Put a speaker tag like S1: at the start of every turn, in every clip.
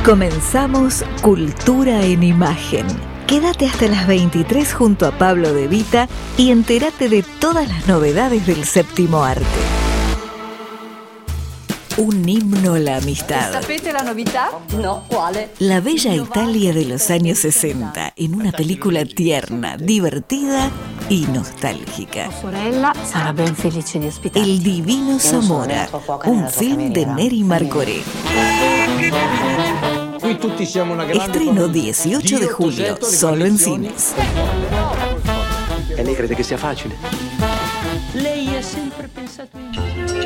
S1: Comenzamos Cultura en Imagen. Quédate hasta las 23 junto a Pablo De Vita y entérate de todas las novedades del séptimo arte. Un himno a la amistad.
S2: ¿Sapete la novità? No, ¿cuál?
S1: La bella Italia de los años 60, en una película tierna, divertida y nostálgica.
S2: Sorella sarà ben felice di ospitarti.
S1: El divino Zamora, un film de Neri Marcoré. Estreno 18 de julio, solo en cines.
S3: E lei crede che sia facile?
S2: Lei ha sempre pensato in me.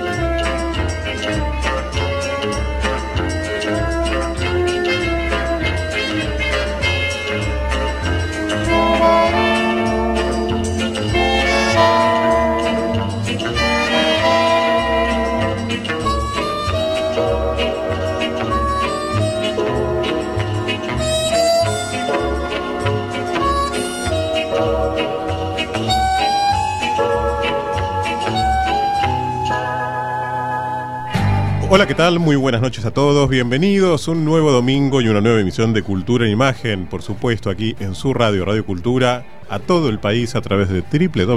S4: Hola, ¿qué tal? Muy buenas noches a todos, bienvenidos. Un nuevo domingo y una nueva emisión de Cultura en Imagen, por supuesto aquí en su radio, Radio Cultura, a todo el país a través de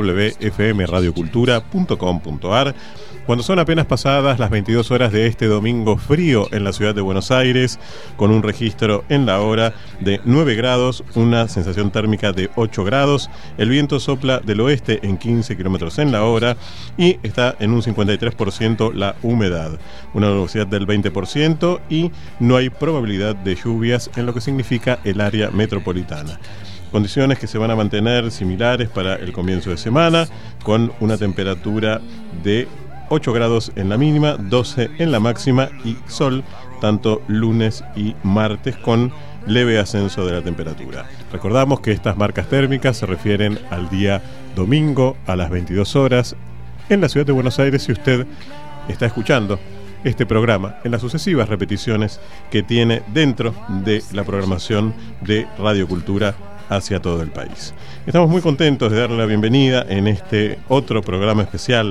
S4: www.fmradiocultura.com.ar. Cuando son apenas pasadas las 22 horas de este domingo frío en la ciudad de Buenos Aires, con un registro en la hora de 9 grados, una sensación térmica de 8 grados, el viento sopla del oeste en 15 kilómetros en la hora y está en un 53% la humedad, una velocidad del 20% y no hay probabilidad de lluvias en lo que significa el área metropolitana. Condiciones que se van a mantener similares para el comienzo de semana, con una temperatura de 8 grados en la mínima, 12 en la máxima y sol tanto lunes y martes con leve ascenso de la temperatura. Recordamos que estas marcas térmicas se refieren al día domingo a las 22 horas en la ciudad de Buenos Aires si usted está escuchando este programa en las sucesivas repeticiones que tiene dentro de la programación de Radio Cultura hacia todo el país. Estamos muy contentos de darle la bienvenida en este otro programa especial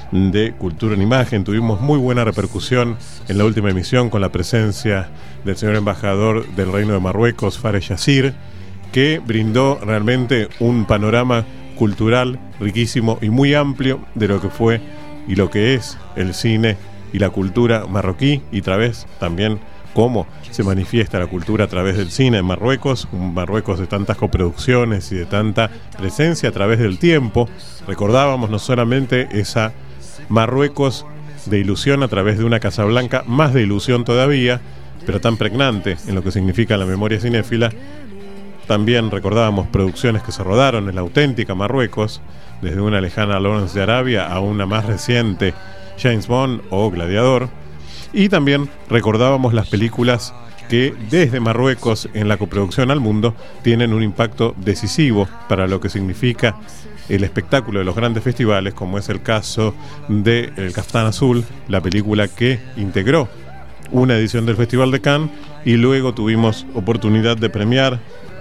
S4: de Cultura en Imagen. Tuvimos muy buena repercusión en la última emisión con la presencia del señor embajador del Reino de Marruecos, Fares Yassir, que brindó realmente un panorama cultural riquísimo y muy amplio de lo que fue y lo que es el cine y la cultura marroquí, y a través también cómo se manifiesta la cultura a través del cine en Marruecos, un Marruecos de tantas coproducciones y de tanta presencia a través del tiempo. Recordábamos no solamente esa Marruecos de ilusión a través de una Casablanca, más de ilusión todavía, pero tan pregnante en lo que significa la memoria cinéfila. También recordábamos producciones que se rodaron en la auténtica Marruecos, desde una lejana Lawrence de Arabia a una más reciente James Bond o Gladiador. Y también recordábamos las películas que desde Marruecos en la coproducción al mundo tienen un impacto decisivo para lo que significa el espectáculo de los grandes festivales, como es el caso de El Caftán Azul, la película que integró una edición del Festival de Cannes y luego tuvimos oportunidad de premiar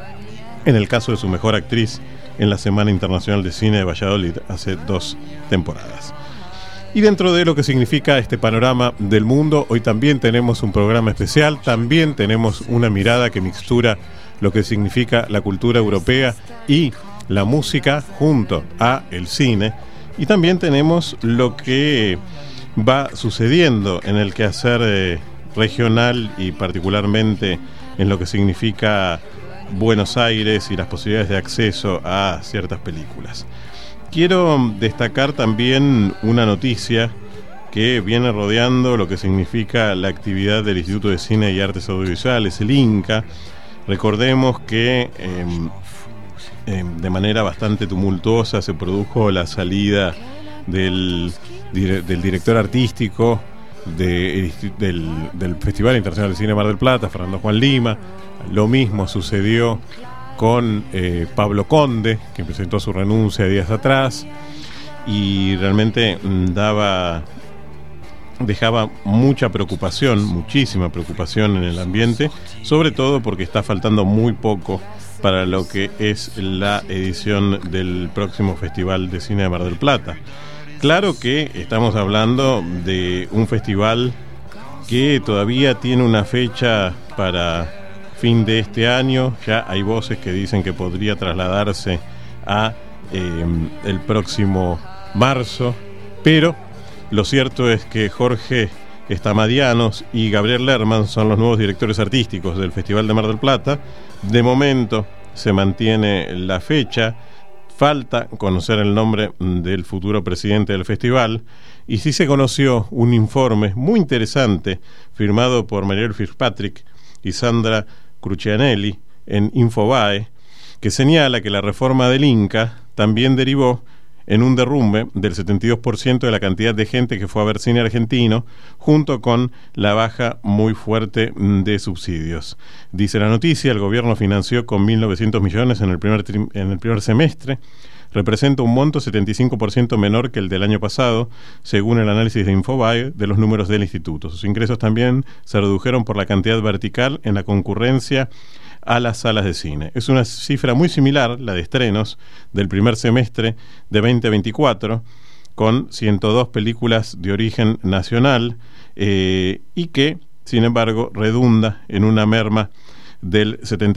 S4: en el caso de su mejor actriz en la Semana Internacional de Cine de Valladolid hace 2 temporadas. Y dentro de lo que significa este panorama del mundo, hoy también tenemos un programa especial, también tenemos una mirada que mixtura lo que significa la cultura europea y la música junto a el cine, y también tenemos lo que va sucediendo en el quehacer regional y particularmente en lo que significa Buenos Aires y las posibilidades de acceso a ciertas películas. Quiero destacar también una noticia que viene rodeando lo que significa la actividad del Instituto de Cine y Artes Audiovisuales, el INCA. Recordemos que de manera bastante tumultuosa se produjo la salida del director artístico del Festival Internacional de Cine Mar del Plata, Fernando Juan Lima. Lo mismo sucedió con Pablo Conde, que presentó su renuncia días atrás y realmente dejaba mucha preocupación, muchísima preocupación en el ambiente, sobre todo porque está faltando muy poco para lo que es la edición del próximo Festival de Cine de Mar del Plata. Claro que estamos hablando de un festival que todavía tiene una fecha para fin de este año. Ya hay voces que dicen que podría trasladarse a el próximo marzo, pero lo cierto es que Jorge Estamadianos y Gabriel Lerman son los nuevos directores artísticos del Festival de Mar del Plata. De momento se mantiene la fecha, falta conocer el nombre del futuro presidente del festival, y sí se conoció un informe muy interesante firmado por Mariel Fitzpatrick y Sandra Crucianelli en Infobae, que señala que la reforma del Inca también derivó en un derrumbe del 72% de la cantidad de gente que fue a ver cine argentino, junto con la baja muy fuerte de subsidios. Dice la noticia, el gobierno financió con 1.900 millones en el primer semestre, representa un monto 75% menor que el del año pasado, según el análisis de Infobae de los números del instituto. Sus ingresos también se redujeron por la cantidad vertical en la concurrencia a las salas de cine. Es una cifra muy similar, la de estrenos del primer semestre de 2024, con 102 películas de origen nacional, y que, sin embargo, redunda en una merma del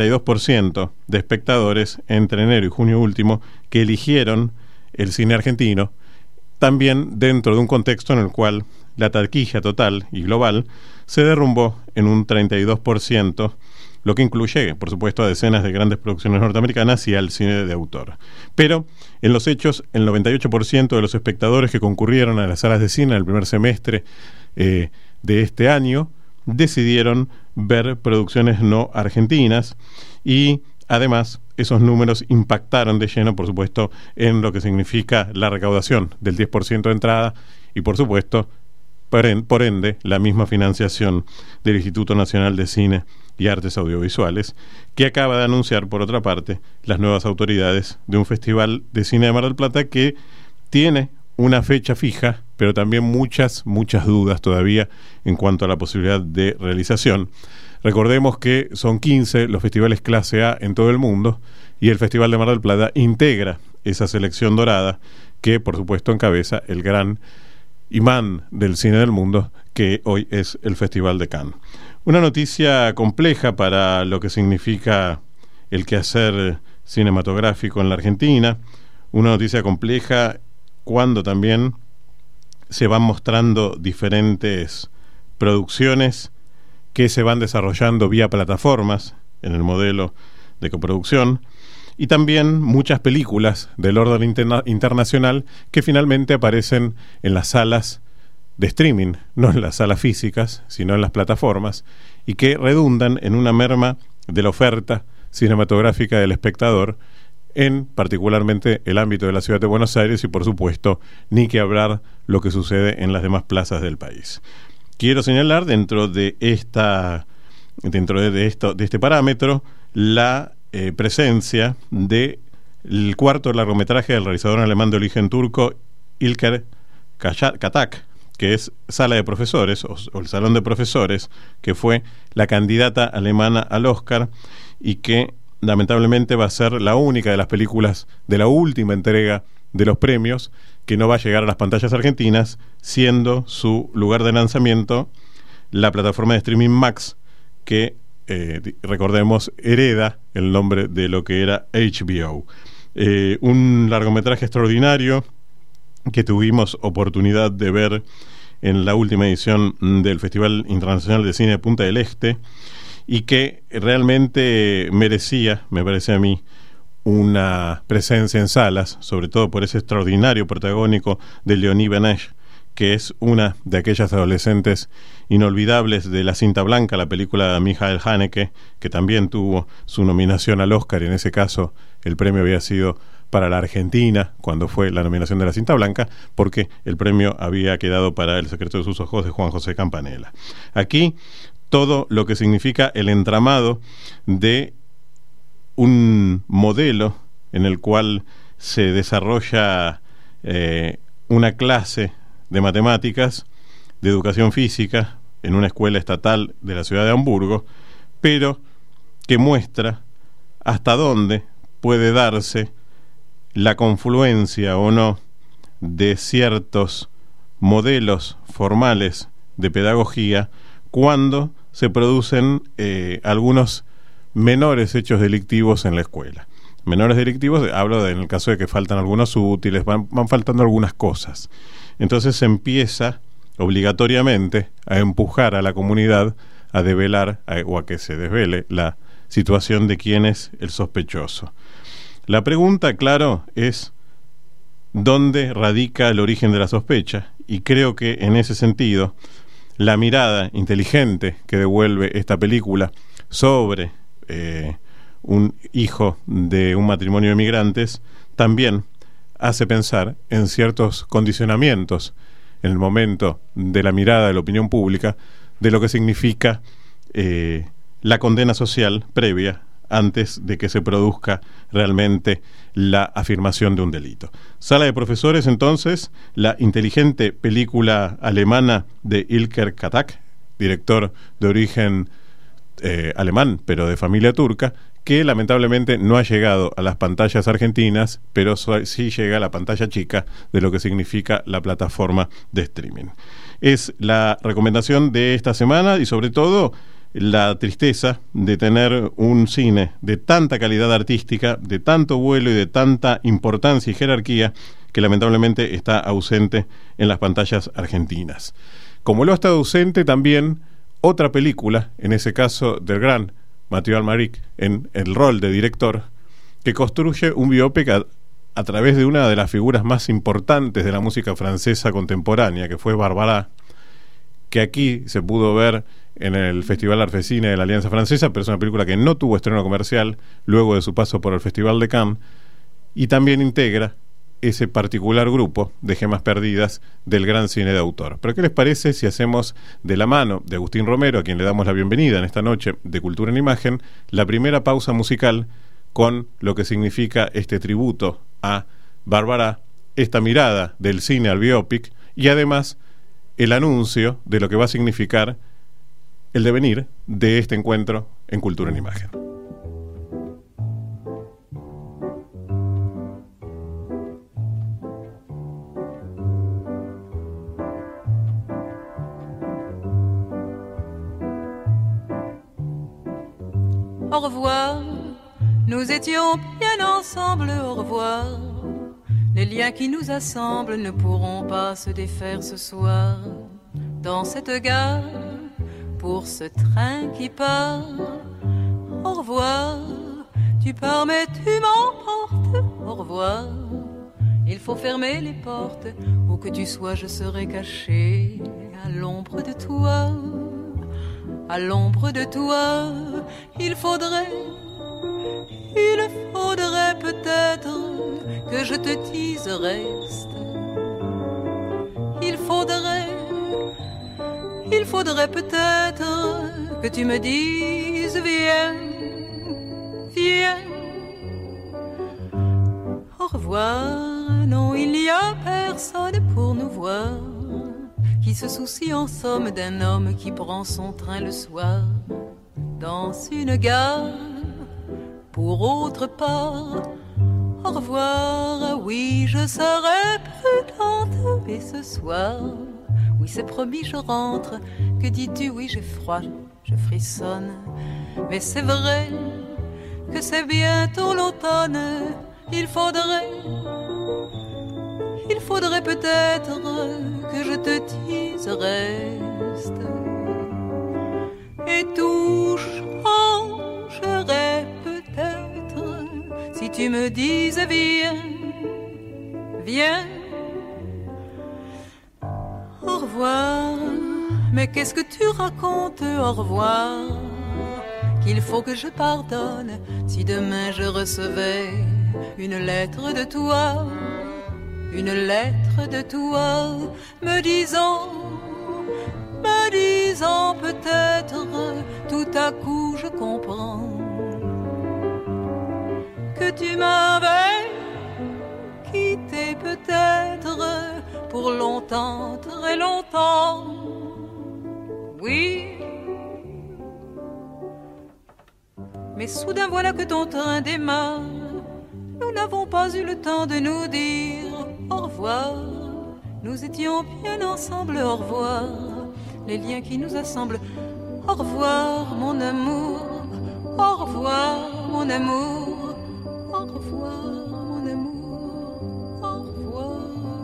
S4: 72% de espectadores entre enero y junio último que eligieron el cine argentino, también dentro de un contexto en el cual la taquilla total y global se derrumbó en un 32%, lo que incluye, por supuesto, a decenas de grandes producciones norteamericanas y al cine de autor. Pero, en los hechos, el 98% de los espectadores que concurrieron a las salas de cine en el primer semestre de este año decidieron ver producciones no argentinas, y además esos números impactaron de lleno, por supuesto, en lo que significa la recaudación del 10% de entrada y, por supuesto, por ende, la misma financiación del Instituto Nacional de Cine y Artes Audiovisuales, que acaba de anunciar, por otra parte, las nuevas autoridades de un festival de cine de Mar del Plata que tiene una fecha fija, pero también muchas dudas todavía en cuanto a la posibilidad de realización. Recordemos que son 15 los festivales clase A en todo el mundo, y el Festival de Mar del Plata integra esa selección dorada que, por supuesto, encabeza el gran imán del cine del mundo, que hoy es el Festival de Cannes. Una noticia compleja para lo que significa el quehacer cinematográfico en la Argentina, una noticia compleja cuando también se van mostrando diferentes producciones que se van desarrollando vía plataformas en el modelo de coproducción, y también muchas películas del orden internacional que finalmente aparecen en las salas de streaming, no en las salas físicas, sino en las plataformas, y que redundan en una merma de la oferta cinematográfica del espectador en particularmente el ámbito de la ciudad de Buenos Aires, y por supuesto ni que hablar lo que sucede en las demás plazas del país. Quiero señalar dentro de este parámetro la presencia del cuarto largometraje del realizador alemán de origen turco İlker Katak, que es Sala de Profesores o el Salón de Profesores, que fue la candidata alemana al Oscar y que lamentablemente va a ser la única de las películas de la última entrega de los premios que no va a llegar a las pantallas argentinas, siendo su lugar de lanzamiento la plataforma de streaming Max, que recordemos hereda el nombre de lo que era HBO. Un largometraje extraordinario que tuvimos oportunidad de ver en la última edición del Festival Internacional de Cine de Punta del Este, y que realmente merecía, me parece a mí, una presencia en salas, sobre todo por ese extraordinario protagónico de Leonie Benesch, que es una de aquellas adolescentes inolvidables de La Cinta Blanca, la película de Michael Haneke, que también tuvo su nominación al Oscar, y en ese caso el premio había sido para la Argentina cuando fue la nominación de La Cinta Blanca, porque el premio había quedado para El secreto de sus ojos de Juan José Campanella. Aquí todo lo que significa el entramado de un modelo en el cual se desarrolla una clase de matemáticas, de educación física, en una escuela estatal de la ciudad de Hamburgo, pero que muestra hasta dónde puede darse la confluencia o no de ciertos modelos formales de pedagogía cuando se producen algunos menores hechos delictivos en la escuela. Menores delictivos, hablo en el caso de que faltan algunos útiles, van faltando algunas cosas. Entonces se empieza obligatoriamente a empujar a la comunidad a develar o a que se desvele la situación de quién es el sospechoso. La pregunta, claro, es ¿dónde radica el origen de la sospecha? Y creo que en ese sentido la mirada inteligente que devuelve esta película sobre un hijo de un matrimonio de migrantes también hace pensar en ciertos condicionamientos en el momento de la mirada de la opinión pública de lo que significa la condena social previa antes de que se produzca realmente la afirmación de un delito. Sala de Profesores, entonces, la inteligente película alemana de Ilker Katak, director de origen alemán, pero de familia turca, que lamentablemente no ha llegado a las pantallas argentinas, pero sí llega a la pantalla chica de lo que significa la plataforma de streaming. Es la recomendación de esta semana y sobre todo la tristeza de tener un cine de tanta calidad artística, de tanto vuelo y de tanta importancia y jerarquía que lamentablemente está ausente en las pantallas argentinas. Como lo ha estado ausente también otra película, en ese caso del gran Mathieu Amalric, en el rol de director, que construye un biopic a través de una de las figuras más importantes de la música francesa contemporánea, que fue Barbara, que aquí se pudo ver en el Festival Arfecine de la Alianza Francesa, pero es una película que no tuvo estreno comercial luego de su paso por el Festival de Cannes, y también integra ese particular grupo de gemas perdidas del gran cine de autor. Pero ¿qué les parece si hacemos de la mano de Agustín Romero, a quien le damos la bienvenida en esta noche de Cultura en Imagen, la primera pausa musical con lo que significa este tributo a Barbara, esta mirada del cine al biopic y además el anuncio de lo que va a significar el devenir de este encuentro en Cultura en Imagen.
S5: Au revoir, nous étions bien ensemble, au revoir. Les liens qui nous assemblent ne pourront pas se défaire ce soir. Dans cette gare, pour ce train qui part, au revoir. Tu pars mais tu m'emportes, au revoir. Il faut fermer les portes, où que tu sois je serai caché à l'ombre de toi. À l'ombre de toi, il faudrait peut-être que je te dise reste. Il faudrait peut-être que tu me dises viens, viens. Au revoir, non, il n'y a personne pour nous voir, qui se soucie en somme d'un homme qui prend son train le soir dans une gare pour autre part. Au revoir, oui, je serai prudente, mais ce soir, oui, c'est promis, je rentre. Que dis-tu? Oui, j'ai froid, je frissonne, mais c'est vrai que c'est bientôt l'automne. Il faudrait peut-être que je te dise reste. Et tout changerait peut-être si tu me disais viens, viens. Au revoir, mais qu'est-ce que tu racontes? Au revoir, qu'il faut que je pardonne si demain je recevais une lettre de toi. Une lettre de toi me disant peut-être tout à coup je comprends que tu m'avais quitté peut-être pour longtemps, très longtemps. Oui, mais soudain voilà que ton train démarre. Nous n'avons pas eu le temps de nous dire au revoir. Nous étions bien ensemble, au revoir. Les liens qui nous assemblent Au revoir mon amour, au revoir mon amour, au revoir mon amour, au revoir.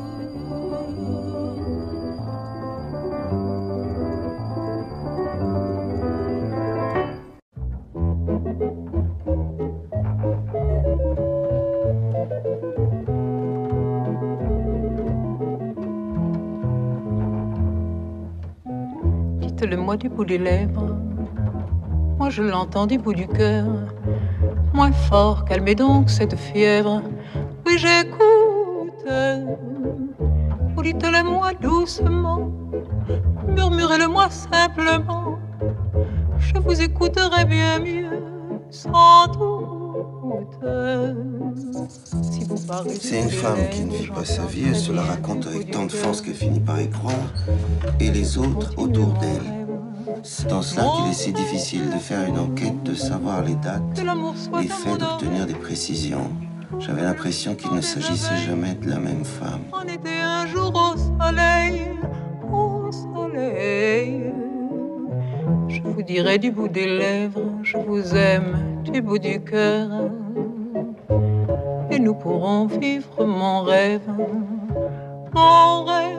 S2: Dites-le-moi du bout des lèvres, moi je l'entends du bout du cœur. Moins fort, calmez donc cette fièvre. Oui, j'écoute. Vous dites-le-moi doucement, murmurez-le-moi simplement. Je vous écouterai bien mieux, sans doute. Si vous parlez.
S6: C'est une femme qui ne vit pas sa vie, elle se la raconte avec tant de force qu'elle finit par y croire, et les autres autour d'elle. C'est en cela qu'il est si difficile de faire une enquête, de savoir les dates, les faits, d'obtenir des précisions. J'avais l'impression qu'il ne s'agissait jamais de la même femme.
S2: On était un jour au soleil, au soleil. Je vous dirai du bout des lèvres, je vous aime du bout du cœur. Et nous pourrons vivre mon rêve, mon rêve.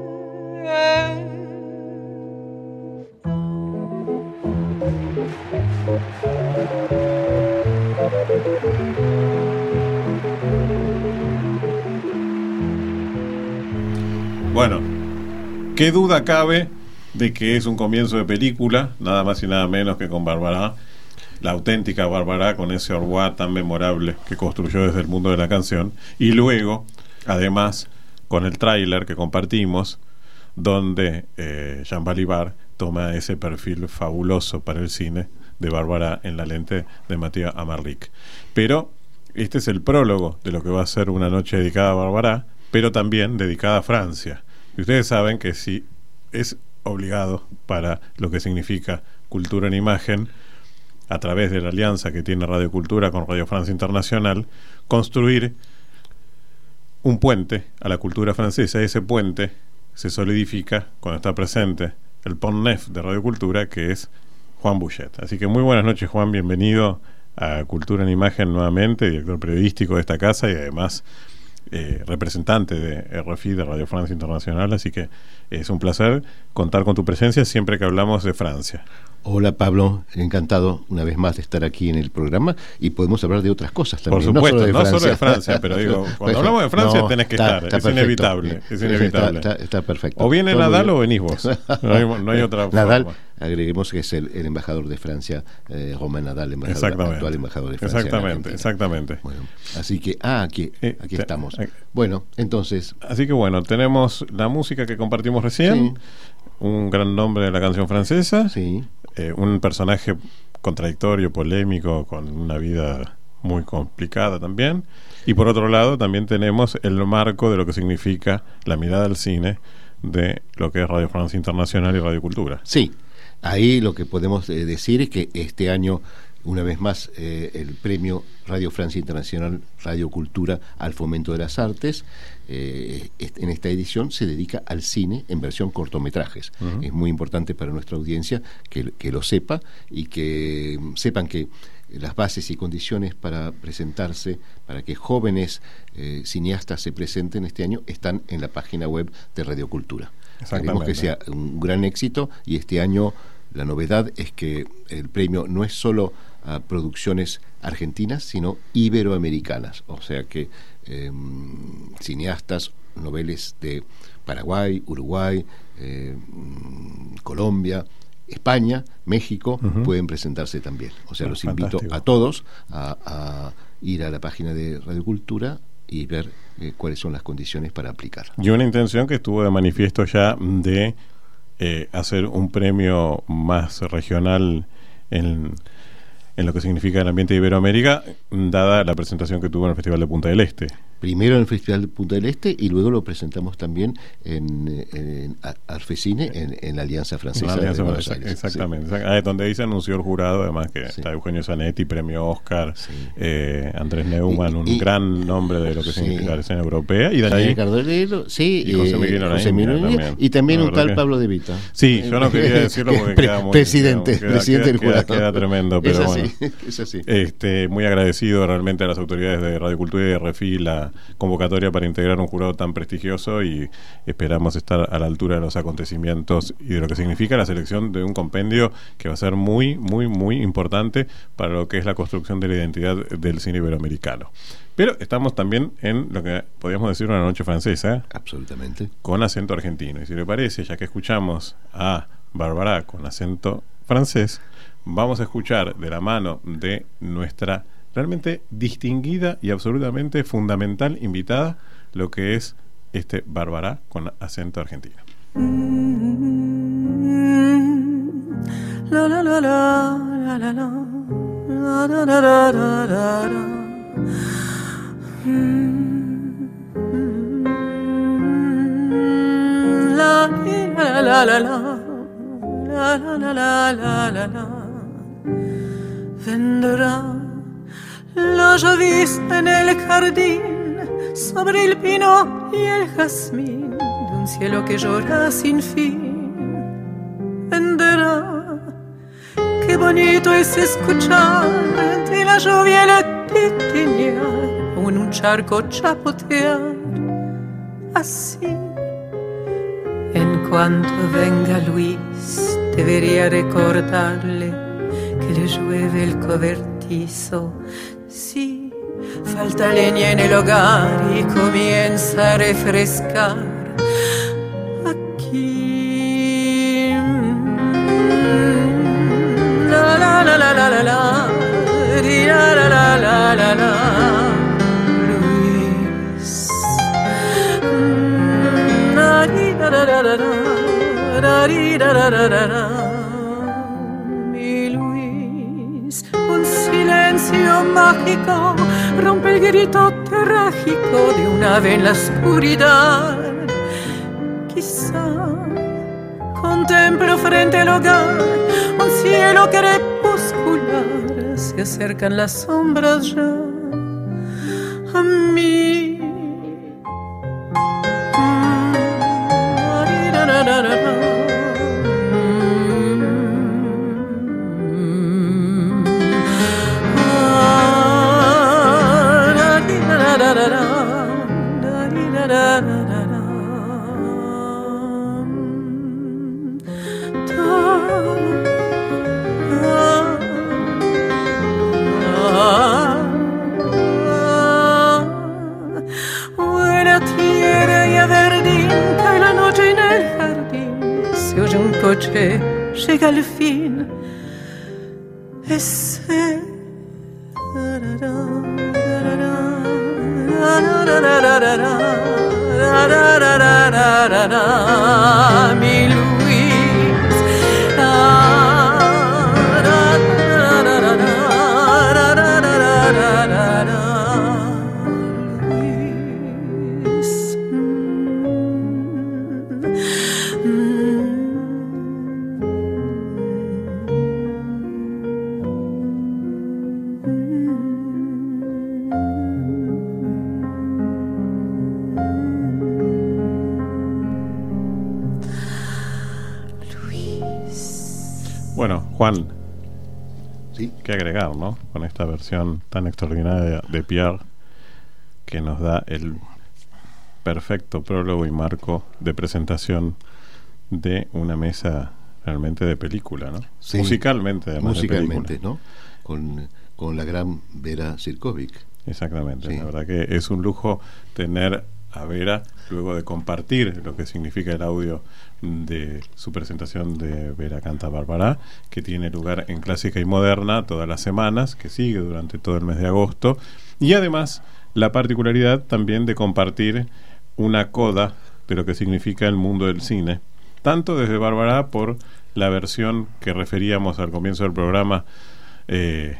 S4: Bueno, qué duda cabe de que es un comienzo de película, nada más y nada menos que con Barbara, la auténtica Barbara, con ese au revoir tan memorable que construyó desde el mundo de la canción, y luego, además, con el tráiler que compartimos, donde Jean Balibar toma ese perfil fabuloso para el cine de Bárbara en la lente de Mathieu Amalric. Pero este es el prólogo de lo que va a ser una noche dedicada a Bárbara, pero también dedicada a Francia. Y ustedes saben que si es obligado para lo que significa Cultura en Imagen, a través de la alianza que tiene Radio Cultura con Radio Francia Internacional, construir un puente a la cultura francesa. Ese puente se solidifica cuando está presente el Pont Neuf de Radio Cultura, que es Juan Bouchet. Así que muy buenas noches, Juan, bienvenido a Cultura en Imagen nuevamente, director periodístico de esta casa y además representante de RFI, de Radio Francia Internacional, así que es un placer contar con tu presencia siempre que hablamos de Francia.
S7: Hola Pablo, encantado una vez más de estar aquí en el programa y podemos hablar de otras cosas también.
S4: Por supuesto, no solo de Francia, pero digo, cuando hablamos de Francia tenés que estar, es inevitable. Es inevitable.
S7: Está perfecto.
S4: O viene Nadal o venís vos, no hay otra
S7: Nadal,
S4: forma.
S7: agreguemos que es el embajador de Francia, Romain Nadal, actual embajador de Francia.
S4: Exactamente.
S7: Bueno, así que, aquí estamos. Bueno, entonces...
S4: Así que bueno, tenemos la música que compartimos recién, un gran nombre de la canción francesa, un personaje contradictorio, polémico, con una vida muy complicada también, y por otro lado también tenemos el marco de lo que significa la mirada al cine de lo que es Radio Francia Internacional y Radio Cultura.
S7: Sí, ahí lo que podemos decir es que este año, una vez más, el premio Radio Francia Internacional Radio Cultura al Fomento de las Artes, en esta edición se dedica al cine en versión cortometrajes. Es muy importante para nuestra audiencia que lo sepa y que sepan que las bases y condiciones para presentarse, para que jóvenes cineastas se presenten este año, están en la página web de Radio Cultura. Queremos que sea un gran éxito y este año la novedad es que el premio no es solo a producciones argentinas, sino iberoamericanas, o sea que cineastas, noveles de Paraguay, Uruguay, Colombia, España, México, pueden presentarse también. O sea, los invito a todos a ir a la página de Radio Cultura y ver cuáles son las condiciones para aplicar.
S4: Y una intención que estuvo de manifiesto ya de hacer un premio más regional en lo que significa el ambiente de Iberoamérica, dada la presentación que tuvo en el Festival de Punta del Este.
S7: primero en el Festival de Punta del Este y luego lo presentamos también en Arfecine, en la Alianza Francesa.
S4: La Alianza
S7: de Buenos
S4: Francesa,
S7: Aires.
S4: exactamente.
S7: Sí.
S4: Donde ahí se anunció el jurado, además que está Eugenio Zanetti, premio Oscar, Andrés Neumann, un gran nombre de lo que significa la escena europea, y
S7: Daniel Cardolero,
S4: y José Miguel
S7: Miguel
S4: también.
S7: y también
S4: No,
S7: un tal
S4: que...
S7: Pablo De Vita.
S4: Sí, yo no quería decirlo porque queda muy...
S7: presidente del jurado.
S4: Queda tremendo, pero bueno.
S7: Es así.
S4: Muy agradecido realmente a las autoridades de Radio Cultura y de RFI la convocatoria para integrar un jurado tan prestigioso, y esperamos estar a la altura de los acontecimientos y de lo que significa la selección de un compendio que va a ser muy, muy, muy importante para lo que es la construcción de la identidad del cine iberoamericano. Pero estamos también en lo que podríamos decir una noche francesa.
S7: Absolutamente.
S4: Con acento argentino. Y si le parece, ya que escuchamos a Bárbara con acento francés, vamos a escuchar de la mano de nuestra realmente distinguida y absolutamente fundamental invitada lo que es Bárbara con acento argentino.
S5: La la la la la la la la la la la la la. La la la la la la la la la la. Vendrá la llovizna en el jardín, sobre el pino y el jazmín, de un cielo que llora sin fin. Vendrá, qué bonito es escuchar de la lluvia la titinear, o en un charco chapotear, así. En cuanto venga Luis, debería recordarle que le llueve el cobertizo. Sí, falta leña en el hogar y comienza a refrescar aquí. La la la la la la la, la la la la la la. Luis, la la la la la la la la la. Un silencio mágico rompe el grito trágico de un ave en la oscuridad. Quizá contemplo frente al hogar un cielo crepuscular. Se acercan las sombras ya a mí. Buena tierra y a verdín, cae la noche en el jardín. Se oye un coche, llega al fin. Ese mi Luis,
S4: Bueno, Juan,
S7: ¿sí?
S4: ¿Qué agregar, no? Con esta versión tan extraordinaria de Pierre, que nos da el perfecto prólogo y marco de presentación de una mesa realmente de película, ¿no?
S7: Sí,
S4: musicalmente, además.
S7: Musicalmente,
S4: de película,
S7: ¿no? Con la gran Vera Sirkovic.
S4: Exactamente,
S7: sí.
S4: La verdad que es un lujo tener a Vera, luego de compartir lo que significa el audio de su presentación de Vera Canta Bárbara, que tiene lugar en Clásica y Moderna todas las semanas, que sigue durante todo el mes de agosto, y además la particularidad también de compartir una coda de lo que significa el mundo del cine, tanto desde Bárbara por la versión que referíamos al comienzo del programa,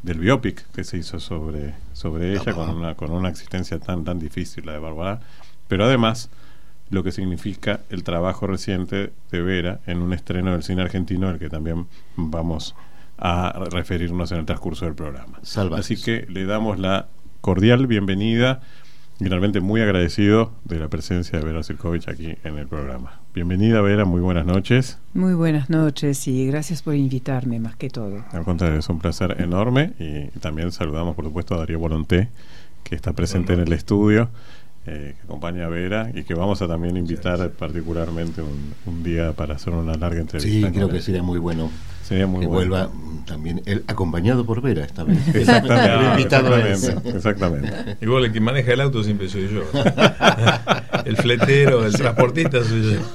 S4: del biopic que se hizo sobre ella, con una existencia tan difícil, la de Bárbara, pero además lo que significa el trabajo reciente de Vera en un estreno del cine argentino, al que también vamos a referirnos en el transcurso del programa.
S7: Salvajes.
S4: Así que le damos la cordial bienvenida y realmente muy agradecido de la presencia de Vera Sirkovich aquí en el programa. Bienvenida, Vera, muy buenas noches.
S8: Muy buenas noches y gracias por invitarme, más que todo.
S4: Al contrario, es un placer enorme y también saludamos, por supuesto, a Darío Volonté, que está presente en el estudio, que acompaña a Vera y que vamos a también invitar particularmente un día para hacer una larga entrevista.
S7: Sí, creo que sería muy bueno.
S4: Sería muy
S7: que
S4: bueno.
S7: Vuelva también él acompañado por Vera esta vez.
S4: Exactamente.
S9: Igual el que maneja el auto siempre soy yo. El fletero, el transportista soy yo.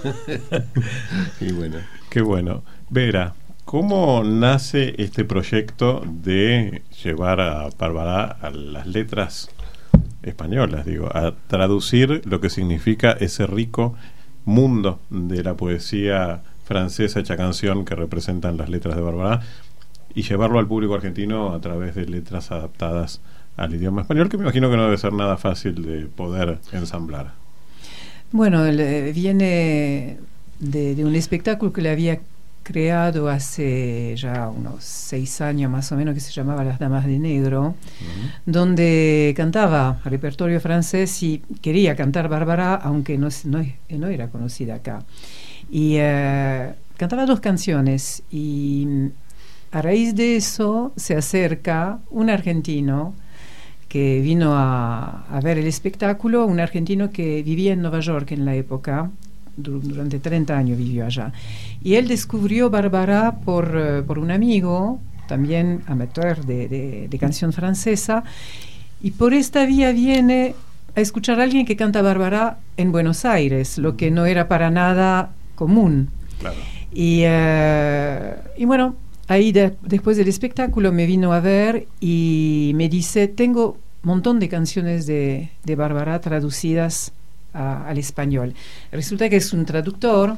S7: Y bueno.
S4: Qué bueno. Vera, ¿cómo nace este proyecto de llevar a Bárbara a las letras españolas, a traducir lo que significa ese rico mundo de la poesía francesa hecha canción que representan las letras de Bárbara y llevarlo al público argentino a través de letras adaptadas al idioma español, que me imagino que no debe ser nada fácil de poder ensamblar?
S8: Bueno, viene de un espectáculo que le había creado hace ya unos 6 años más o menos, que se llamaba Las Damas de Negro, donde cantaba repertorio francés y quería cantar Bárbara, aunque no era conocida acá. Y cantaba 2 canciones y a raíz de eso se acerca un argentino que vino a ver el espectáculo, un argentino que vivía en Nueva York en la época, durante 30 años vivió allá, y él descubrió Bárbara por un amigo, también amateur de canción francesa, y por esta vía viene a escuchar a alguien que canta Bárbara en Buenos Aires, lo que no era para nada común.
S4: Claro.
S8: Y bueno, ahí después del espectáculo me vino a ver y me dice, tengo un montón de canciones de Bárbara traducidas al español. Resulta que es un traductor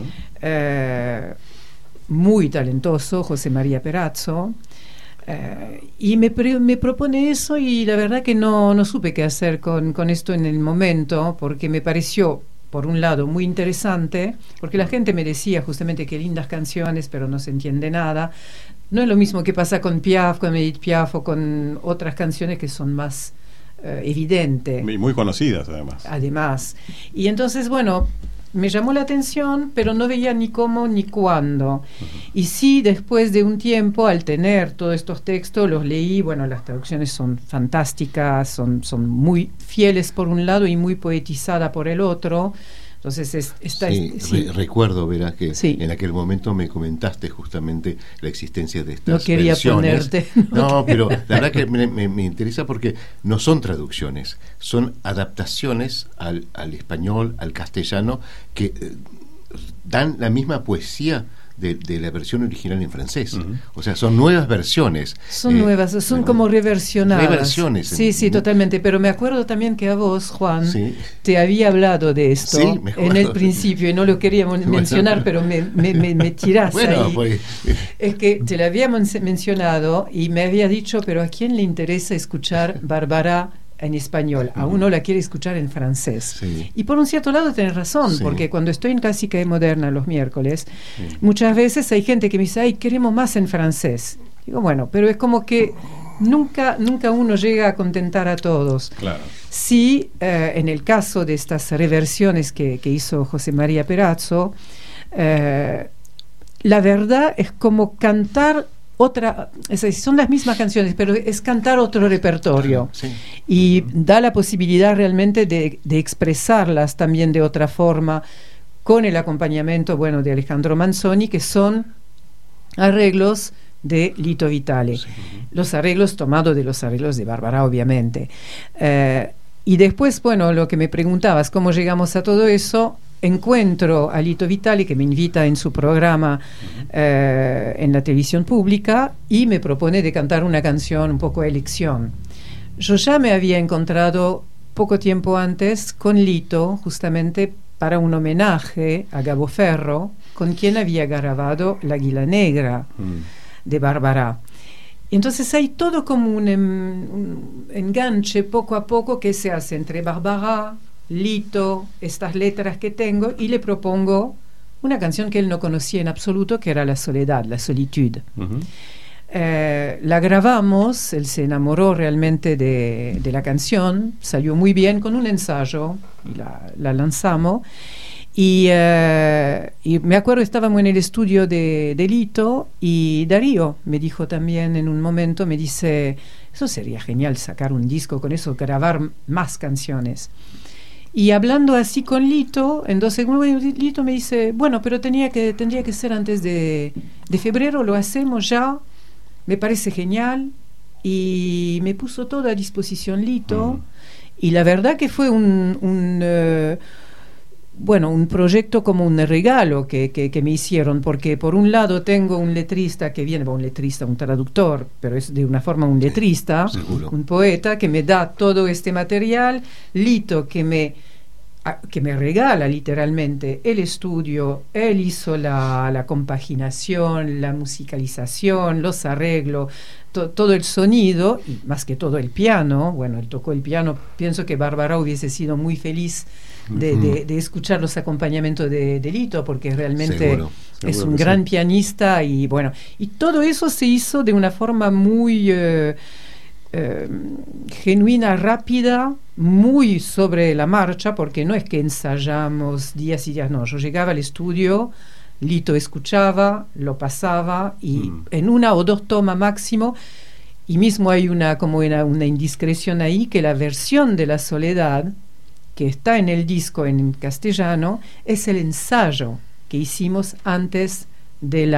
S8: muy talentoso, José María Perazzo, y me propone eso, y la verdad que no supe qué hacer con esto en el momento, porque me pareció, por un lado, muy interesante, porque la gente me decía justamente que lindas canciones, pero no se entiende nada. No es lo mismo que pasa con Piaf, con Edith Piaf o con otras canciones que son más evidentes.
S4: Muy conocidas, además.
S8: Y entonces, bueno, me llamó la atención, pero no veía ni cómo ni cuándo. Y sí, después de un tiempo, al tener todos estos textos, los leí. Bueno, las traducciones son fantásticas, son muy fieles por un lado y muy poetizadas por el otro. Entonces
S7: recuerdo, Vera, que
S8: sí,
S7: en aquel momento me comentaste justamente la existencia de estas
S8: no quería
S7: versiones.
S8: Ponerte.
S7: Pero la verdad que me interesa porque no son traducciones, son adaptaciones al español, al castellano, que dan la misma poesía de la versión original en francés. O sea, son nuevas versiones.
S8: Son nuevas, son como reversionadas.
S7: Reversiones.
S8: Sí, totalmente. Pero me acuerdo también que a vos, Juan, te había hablado de esto en el principio, y no lo queríamos mencionar, pero me tiraste ahí. Pues. Es que te lo había mencionado y me había dicho, pero ¿a quién le interesa escuchar Bárbara en español? A uno la quiere escuchar en francés. Y por un cierto lado tenés razón, porque cuando estoy en Clásica y Moderna los miércoles, muchas veces hay gente que me dice, ay, queremos más en francés. Digo, bueno, pero es como que nunca uno llega a contentar a todos.
S4: Claro.
S8: Sí, en el caso de estas reversiones que hizo José María Perazzo, la verdad es como cantar otra, es decir, son las mismas canciones, pero es cantar otro repertorio, y da la posibilidad realmente de expresarlas también de otra forma, con el acompañamiento, bueno, de Alejandro Manzoni, que son arreglos de Lito Vitale, los arreglos tomados de los arreglos de Bárbara, obviamente. Y después, bueno, lo que me preguntabas, ¿cómo llegamos a todo eso? Encuentro a Lito Vitale, que me invita en su programa en la televisión pública, y me propone de cantar una canción un poco a elección. Yo ya me había encontrado poco tiempo antes con Lito, justamente para un homenaje a Gabo Ferro, con quien había grabado La Águila Negra de Bárbara. Y entonces hay todo como un enganche poco a poco que se hace entre Bárbara, Lito, estas letras que tengo, y le propongo una canción que él no conocía en absoluto, que era La Soledad, La Solitude.
S4: Ujú.
S8: La grabamos, él se enamoró realmente de la canción, salió muy bien con un ensayo, y la lanzamos. Y me acuerdo, estábamos en el estudio de Lito, y Darío me dijo también en un momento, me dice, eso sería genial sacar un disco con eso, grabar más canciones. Y hablando así con Lito, en 2 segundos, Lito me dice, bueno, pero tendría que ser antes de febrero, lo hacemos ya, me parece genial, y me puso todo a disposición Lito, y la verdad que fue un proyecto como un regalo que me hicieron, porque por un lado tengo un letrista que viene, un traductor, pero es de una forma un letrista, un poeta que me da todo este material, Lito que me regala literalmente el estudio, él hizo la compaginación, la musicalización, los arreglos, todo el sonido, y más que todo el piano. Bueno, él tocó el piano, pienso que Bárbara hubiese sido muy feliz de escuchar los acompañamientos de Lito, porque realmente es un gran pianista, y bueno, y todo eso se hizo de una forma muy genuina, rápida, muy sobre la marcha, porque no es que ensayamos días y días, no, yo llegaba al estudio, Lito escuchaba, lo pasaba, y en 1 o 2 tomas máximo, y mismo hay una indiscreción ahí, que la versión de La Soledad que está en el disco en castellano es el ensayo que hicimos antes del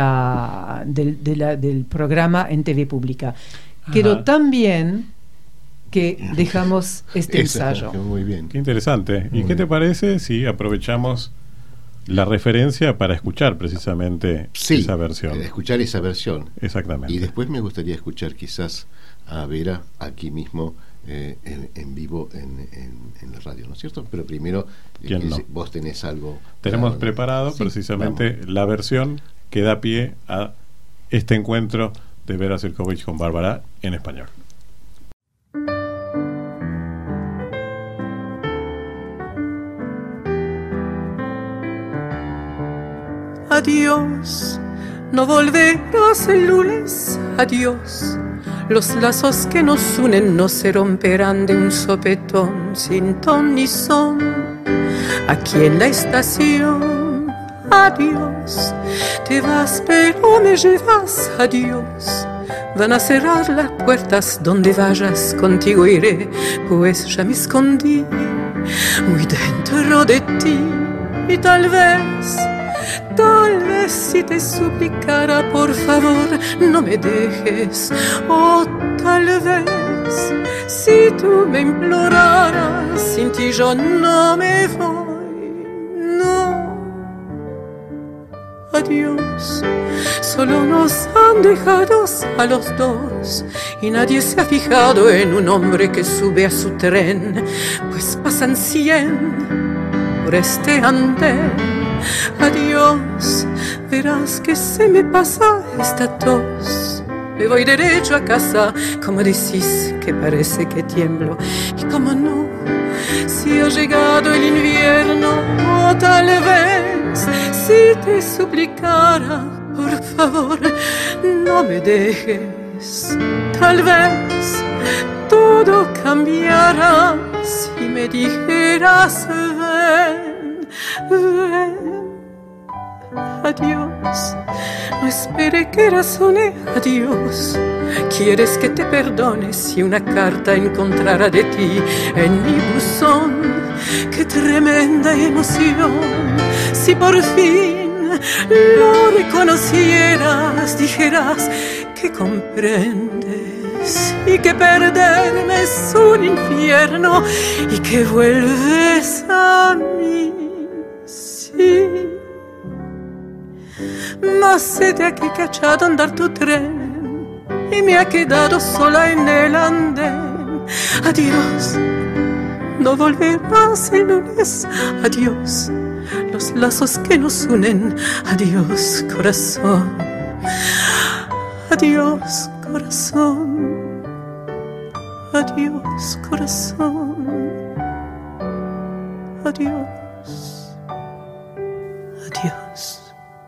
S8: programa en TV Pública. Quedó tan bien que dejamos este ensayo.
S7: Muy bien.
S4: Qué interesante. ¿Y qué te parece si aprovechamos la referencia para escuchar precisamente esa versión?
S7: Escuchar esa versión.
S4: Exactamente.
S7: Y después me gustaría escuchar quizás a Vera aquí mismo en vivo en la radio, ¿no es cierto? Pero primero, vos tenés algo.
S4: Tenemos preparado precisamente la versión que da pie a este encuentro de Vera Silkovic con Bárbara en español.
S2: Adiós, no volverás el lunes, adiós. Los lazos que nos unen no se romperán de un sopetón, sin ton ni son. Aquí en la estación, adiós. Te vas pero me llevas, adiós. Van a cerrar las puertas, donde vayas contigo iré, pues ya me escondí muy dentro de ti. Y tal vez si te suplicara, por favor, no me dejes. O tal vez, si tú me imploraras, sin ti yo no me voy, no. Adiós, solo nos han dejado a los dos, y nadie se ha fijado en un hombre que sube a su tren, pues pasan 100 por este andén. Adiós, verás que se me pasa esta tos. Me voy derecho a casa, como decís que parece que tiemblo. Y como no, si ha llegado el invierno, o tal vez, si te suplicara, por favor, no me dejes. Tal vez todo cambiará si me dijeras ven, ven. Adiós, no espere que razone, adiós. Quieres que te perdone si una carta encontrara de ti en mi buzón. Qué tremenda emoción, si por fin lo reconocieras, dijeras que comprendes y que perderme es un infierno y que vuelves a mí, sí. Ma se te ha que cachado andar tu tren y me ha quedado sola en el andén. Adiós, no volverás el lunes. Adiós, los lazos que nos unen. Adiós, corazón. Adiós, corazón. Adiós, corazón. Adiós. Adiós.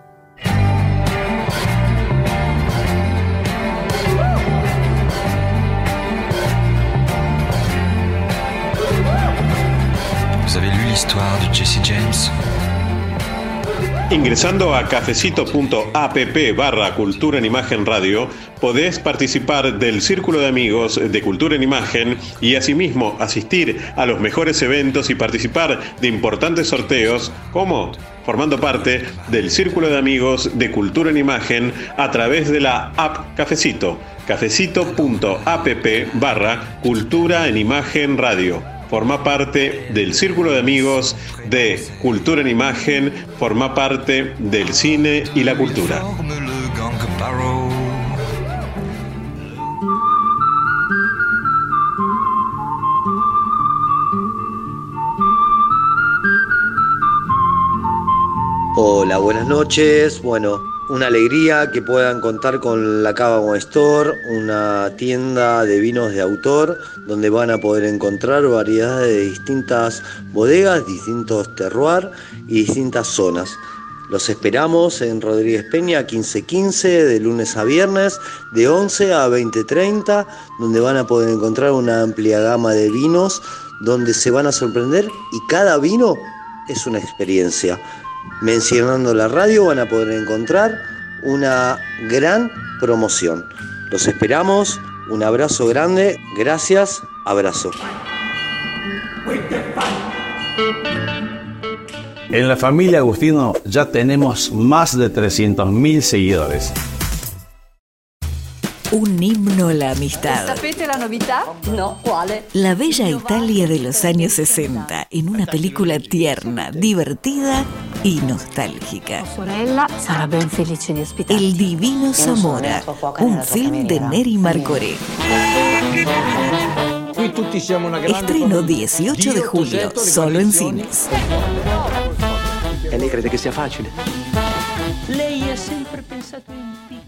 S10: Vous avez lu l'histoire de Jesse James?
S4: Ingresando a cafecito.app/Cultura en Imagen Radio, podés participar del Círculo de Amigos de Cultura en Imagen y asimismo asistir a los mejores eventos y participar de importantes sorteos, como formando parte del Círculo de Amigos de Cultura en Imagen a través de la app Cafecito, cafecito.app/Cultura en Imagen Radio. Forma parte del Círculo de Amigos de Cultura en Imagen, forma parte del cine y la cultura.
S11: Hola, buenas noches. Bueno, una alegría que puedan contar con la Cava Wine Store, una tienda de vinos de autor donde van a poder encontrar variedades de distintas bodegas, distintos terroirs y distintas zonas. Los esperamos en Rodríguez Peña 1515 de lunes a viernes de 11 a 20:30, donde van a poder encontrar una amplia gama de vinos donde se van a sorprender y cada vino es una experiencia. Mencionando la radio van a poder encontrar una gran promoción. Los esperamos, un abrazo grande, gracias, abrazo.
S12: En la familia Agustino ya tenemos más de 300.000 seguidores.
S1: Un himno a la amistad.
S13: ¿Sapete la novità? No, ¿cuál?
S1: La bella Italia de los años 60, en una película tierna, divertida y nostálgica.
S13: Sorella sarà ben felice di ospitarti.
S1: El Divino Zamora, un film de Neri Marcoré. Estreno 18 de julio, solo en cines.
S3: E lei crede che sia facile?
S13: Lei ha sempre pensato in piccolo.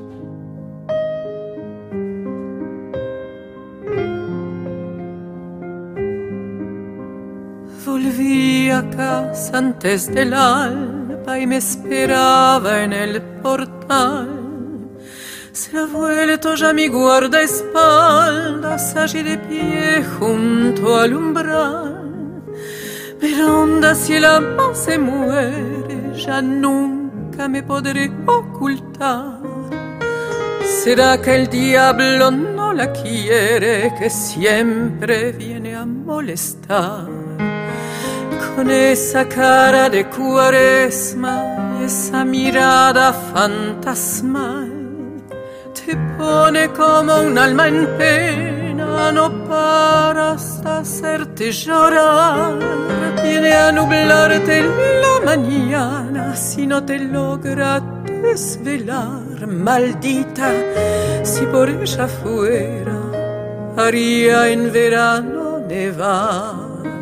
S2: Volví a casa antes del alba y me esperaba en el portal. Se ha vuelto ya mi guardaespaldas allí de pie junto al umbral. Pero onda si el amor se muere, ya nunca me podré ocultar. ¿Será que el diablo no la quiere, que siempre viene a molestar? Con esa cara de cuaresma y esa mirada fantasmal, te pone como un alma en pena, no para hasta hacerte llorar. Viene a nublarte la mañana si no te logra desvelar. Maldita, si por ella fuera, haría en verano nevar.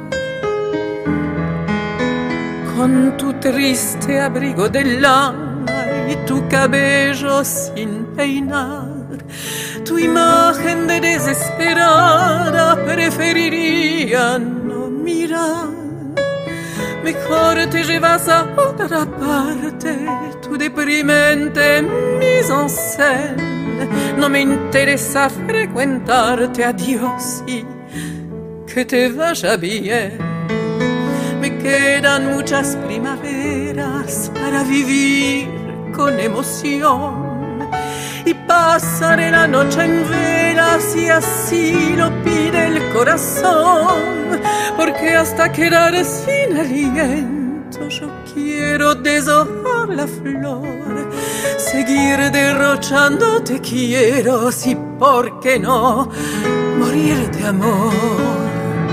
S2: Con tu triste abrigo de lana y tu cabello sin peinar, tu imagen de desesperada preferiría no mirar. Mejor te llevas a otra parte, tu deprimente mise en scène. No me interesa frecuentarte, adiós y que te vaya bien. Me quedan muchas primaveras para vivir con emoción y pasaré la noche en velas si así lo pide el corazón, porque hasta quedar sin aliento yo quiero deshojar la flor, seguir derrochando te quiero, sí, ¿por qué no morir de amor?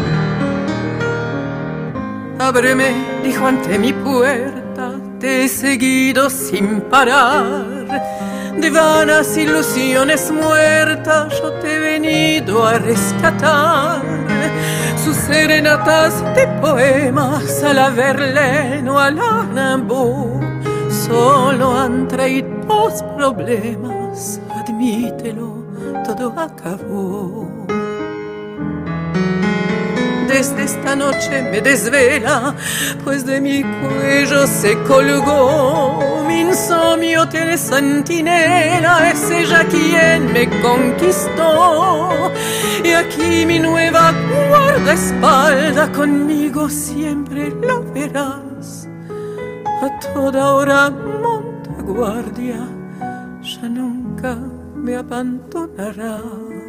S2: Ábreme, dijo ante mi puerta, te he seguido sin parar. De vanas ilusiones muertas yo te he venido a rescatar. Sus serenatas de poemas a la Verlaine o a la Rimbaud solo han traído problemas. Admiro permítelo, todo acabó. Desde esta noche me desvela, pues de mi cuello se colgó. Mi insomnio tiene centinela, es ella quien me conquistó. Y aquí mi nueva guardaespaldas, conmigo siempre la verás. A toda hora monta guardia, ya nunca me abandonará.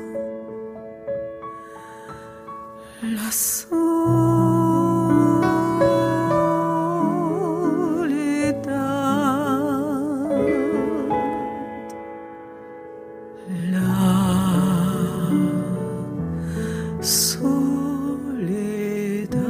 S2: La soledad, la soledad.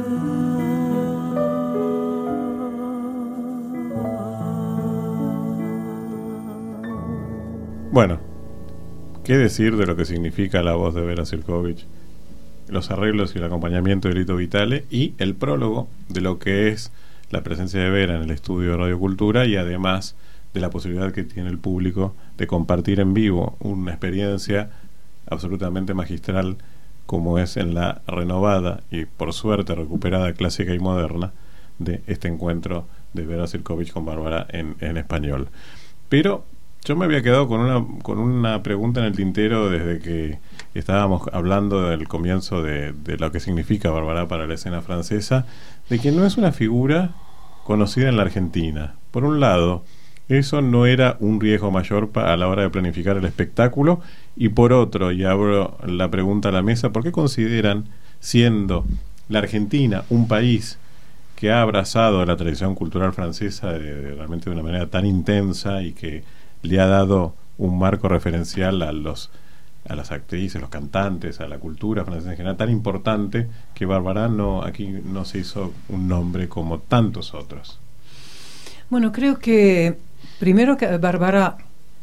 S4: Bueno, ¿qué decir de lo que significa la voz de Vera Silkovich? Los arreglos y el acompañamiento de Lito Vitale y el prólogo de lo que es la presencia de Vera en el estudio de Radio Cultura, y además de la posibilidad que tiene el público de compartir en vivo una experiencia absolutamente magistral como es en la renovada y por suerte recuperada Clásica y Moderna de este encuentro de Vera Silkovich con Bárbara en español. Pero yo me había quedado con una pregunta en el tintero desde que estábamos hablando del comienzo de lo que significa Bárbara para la escena francesa, de que no es una figura conocida en la Argentina. Por un lado, eso no era un riesgo mayor a la hora de planificar el espectáculo, y por otro, y abro la pregunta a la mesa, ¿por qué consideran, siendo la Argentina un país que ha abrazado la tradición cultural francesa realmente de una manera tan intensa y que le ha dado un marco referencial a las actrices, los cantantes, a la cultura francesa en general, tan importante, que Bárbara aquí no se hizo un nombre como tantos otros?
S8: Bueno, creo que primero que Bárbara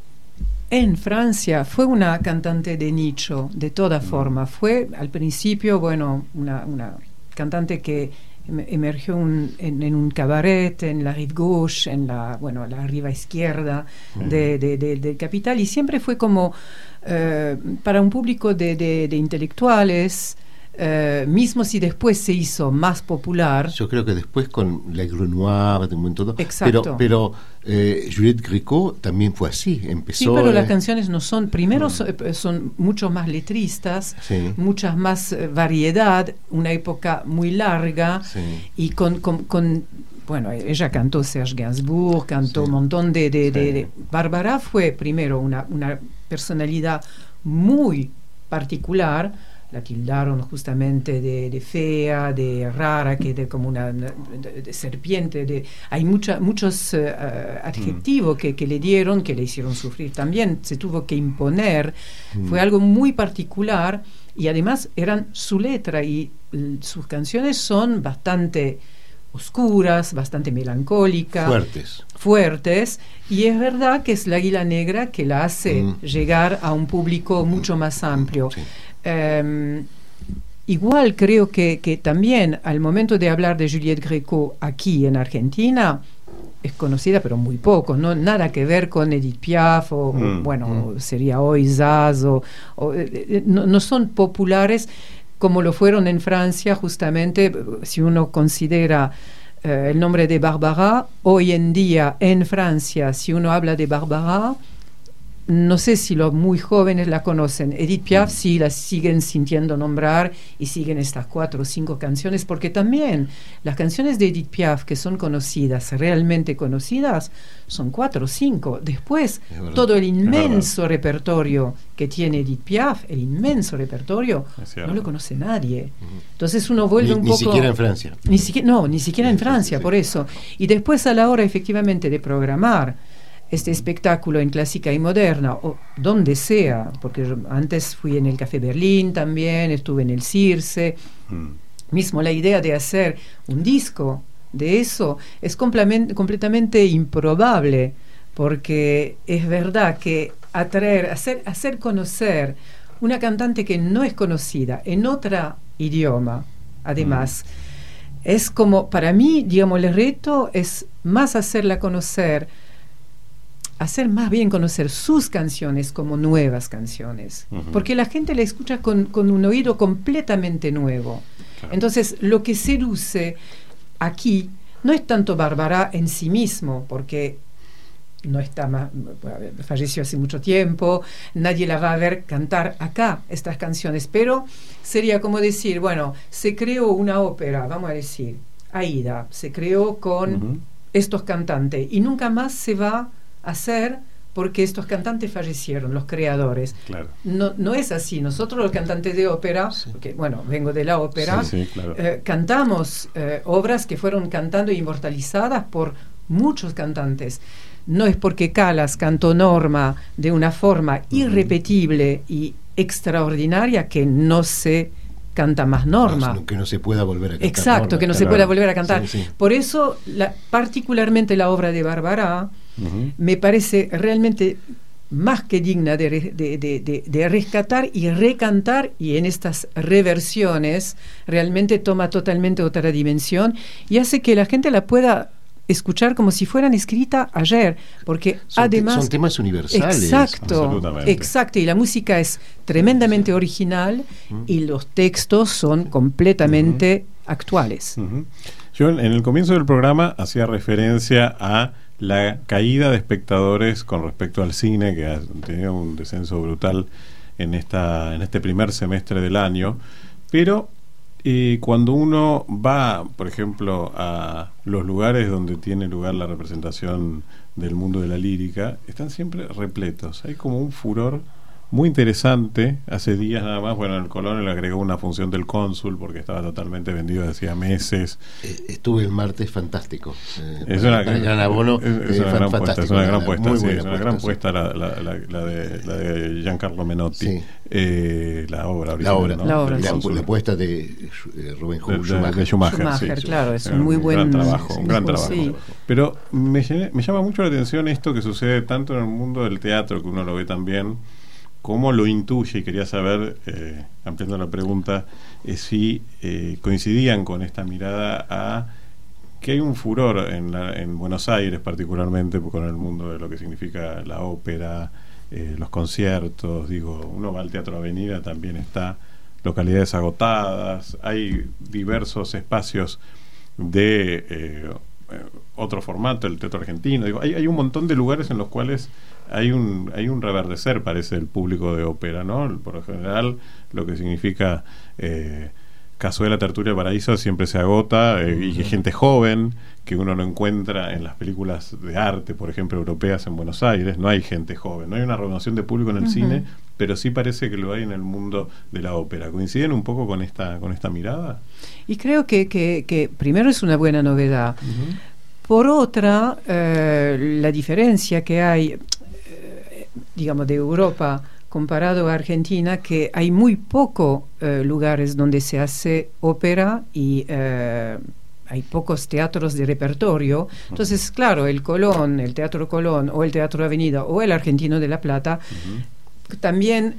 S8: en Francia fue una cantante de nicho, de toda forma. Fue al principio, bueno, una cantante que emergió en un cabaret en la rive gauche, la riba izquierda del capital, y siempre fue como para un público de intelectuales, mismo si después se hizo más popular.
S7: Yo creo que después con La Grenoir, todo.
S8: Exacto.
S7: Pero Juliette Gréco también fue así, empezó.
S8: Sí, pero las canciones no son, primero son mucho más letristas, sí, mucha más variedad, una época muy larga, sí, y con bueno, ella cantó Serge Gainsbourg, cantó un montón de Bárbara fue primero una personalidad muy particular. La tildaron justamente de fea, de rara, de como una de serpiente. Hay muchos adjetivos que le dieron, que le hicieron sufrir también. Se tuvo que imponer. Fue algo muy particular, y además eran su letra y sus canciones son bastante oscuras, bastante melancólicas, fuertes, y es verdad que es la Águila Negra que la hace llegar a un público mucho más amplio. Sí. Igual creo que también al momento de hablar de Juliette Gréco aquí en Argentina es conocida pero muy poco, no nada que ver con Edith Piaf sería hoy Zaz no son populares como lo fueron en Francia. Justamente si uno considera el nombre de Bárbara hoy en día en Francia, si uno habla de Bárbara, no sé si los muy jóvenes la conocen. Edith Piaf sí la siguen sintiendo nombrar y siguen estas 4 o 5 canciones, porque también las canciones de Edith Piaf que son conocidas, realmente conocidas, son 4 o 5. Después, todo el inmenso repertorio que tiene Edith Piaf, el inmenso repertorio, no lo conoce nadie. Entonces uno vuelve un poco...
S7: Ni siquiera en Francia.
S8: Ni siquiera en Francia, por eso. Y después a la hora efectivamente de programar este espectáculo en Clásica y Moderna o donde sea, porque yo antes fui en el Café Berlín también, estuve en el Circe, mismo la idea de hacer un disco de eso es completamente improbable, porque es verdad que hacer conocer una cantante que no es conocida en otro idioma, además, es como, para mí, digamos, el reto es más hacerla conocer hacer más bien conocer sus canciones como nuevas canciones, porque la gente la escucha con un oído completamente nuevo. Claro. Entonces, lo que seduce aquí no es tanto Bárbara en sí mismo, porque no está más, falleció hace mucho tiempo, nadie la va a ver cantar acá estas canciones, pero sería como decir, bueno, se creó una ópera, vamos a decir, Aida, se creó con estos cantantes y nunca más se va a hacer porque estos cantantes fallecieron, los creadores. Claro. No es así. Nosotros los cantantes de ópera, porque bueno, vengo de la ópera, claro. Cantamos obras que fueron cantando e inmortalizadas por muchos cantantes. No es porque Callas cantó Norma de una forma irrepetible y extraordinaria que no se canta más Norma.
S7: No, que no se pueda volver a cantar.
S8: Exacto, Norma, que no se pueda volver a cantar. Por eso, particularmente la obra de Bárbara, me parece realmente más que digna de rescatar y recantar, y en estas reversiones realmente toma totalmente otra dimensión y hace que la gente la pueda escuchar como si fueran escritas ayer, porque además
S7: son temas universales.
S8: Exacto, y la música es tremendamente original y los textos son completamente actuales.
S4: Yo en el comienzo del programa hacía referencia a la caída de espectadores con respecto al cine, que ha tenido un descenso brutal en este primer semestre del año, pero cuando uno va, por ejemplo, a los lugares donde tiene lugar la representación del mundo de la lírica, están siempre repletos. Hay como un furor muy interesante. Hace días nada más, bueno, en el Colón le agregó una función del cónsul porque estaba totalmente vendido desde hacía meses.
S7: Estuve el martes, fantástico.
S4: Es una
S7: gran abono.
S4: Es una gran puesta, es una gran puesta,
S7: muy
S4: sí,
S7: buena
S4: es una gran puesta la de Giancarlo Menotti,
S7: sí.
S4: La obra original,
S7: la puesta de Rubén
S8: Schumacher,
S4: sí,
S8: claro, es un muy buen
S4: trabajo, un gran trabajo.
S8: Sí.
S4: Pero me llama mucho la atención esto que sucede tanto en el mundo del teatro, que uno lo ve también, cómo lo intuye, y quería saber, ampliando la pregunta, si coincidían con esta mirada a que hay un furor en Buenos Aires, particularmente con el mundo de lo que significa la ópera, los conciertos. Digo, uno va al Teatro Avenida, también está localidades agotadas, hay diversos espacios de otro formato, el Teatro Argentino. Digo, hay un montón de lugares en los cuales hay un reverdecer, parece, del público de ópera, ¿no? Por lo general, lo que significa Cazuela, Tertulia, Paraíso siempre se agota, y hay gente joven que uno no encuentra en las películas de arte, por ejemplo, europeas en Buenos Aires. No hay gente joven, no hay una renovación de público en el cine, pero sí parece que lo hay en el mundo de la ópera. ¿Coinciden un poco con esta mirada?
S8: Y creo que primero es una buena novedad. Por otra, la diferencia que hay, digamos, de Europa comparado a Argentina, que hay muy pocos lugares donde se hace ópera y hay pocos teatros de repertorio. Entonces, claro, el Colón, el Teatro Colón o el Teatro Avenida o el Argentino de La Plata también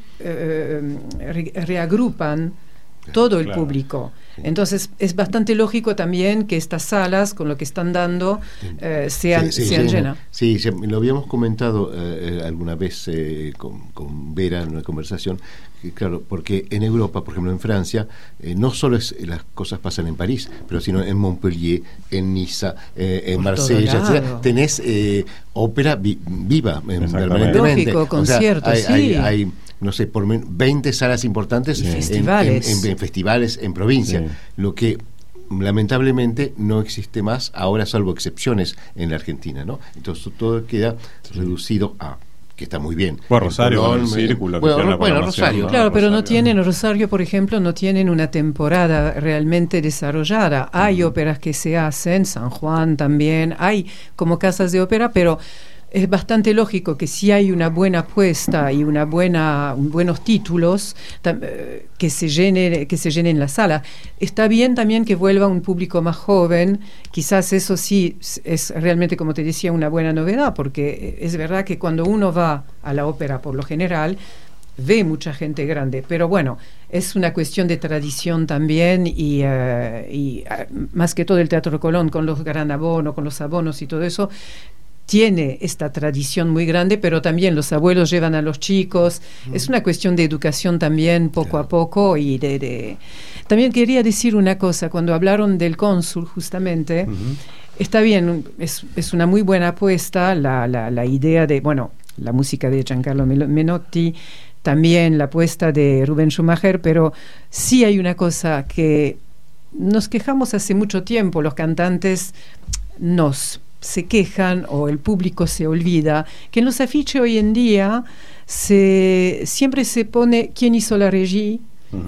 S8: reagrupan todo el público. Entonces es bastante lógico también que estas salas, con lo que están dando, sean llenas.
S7: Sí, lo habíamos comentado alguna vez con Vera en una conversación, que, claro, porque en Europa, por ejemplo en Francia, no solo las cosas pasan en París, pero sino en Montpellier, en Niza, en Marsella, tenés ópera viva permanentemente.
S8: Lógico, conciertos,
S7: o sea, hay no sé, por 20 salas importantes en festivales en provincia, lo que lamentablemente no existe más ahora, salvo excepciones en la Argentina, ¿no? Entonces todo queda reducido a, que está muy bien.
S4: Bueno, Rosario, Colón, el Círculo.
S7: Bueno, Rosario.
S8: Claro, pero no tienen, Rosario, por ejemplo, no tienen una temporada realmente desarrollada. Hay óperas que se hacen, San Juan también, hay como casas de ópera, pero es bastante lógico que si hay una buena apuesta y buenos títulos, que se llenen la sala. Está bien también que vuelva un público más joven. Quizás eso sí es realmente, como te decía, una buena novedad, porque es verdad que cuando uno va a la ópera, por lo general, ve mucha gente grande, pero bueno, es una cuestión de tradición también, y más que todo el Teatro Colón, con los gran abonos, con los abonos y todo eso, tiene esta tradición muy grande, pero también los abuelos llevan a los chicos. Es una cuestión de educación también, poco a poco. Y También quería decir una cosa, cuando hablaron del cónsul, justamente, está bien, es una muy buena apuesta la idea de, bueno, la música de Giancarlo Menotti, también la apuesta de Rubén Schumacher, pero sí hay una cosa que nos quejamos hace mucho tiempo, los cantantes se quejan o el público se olvida que en los afiches hoy en día siempre se pone quién hizo la regie,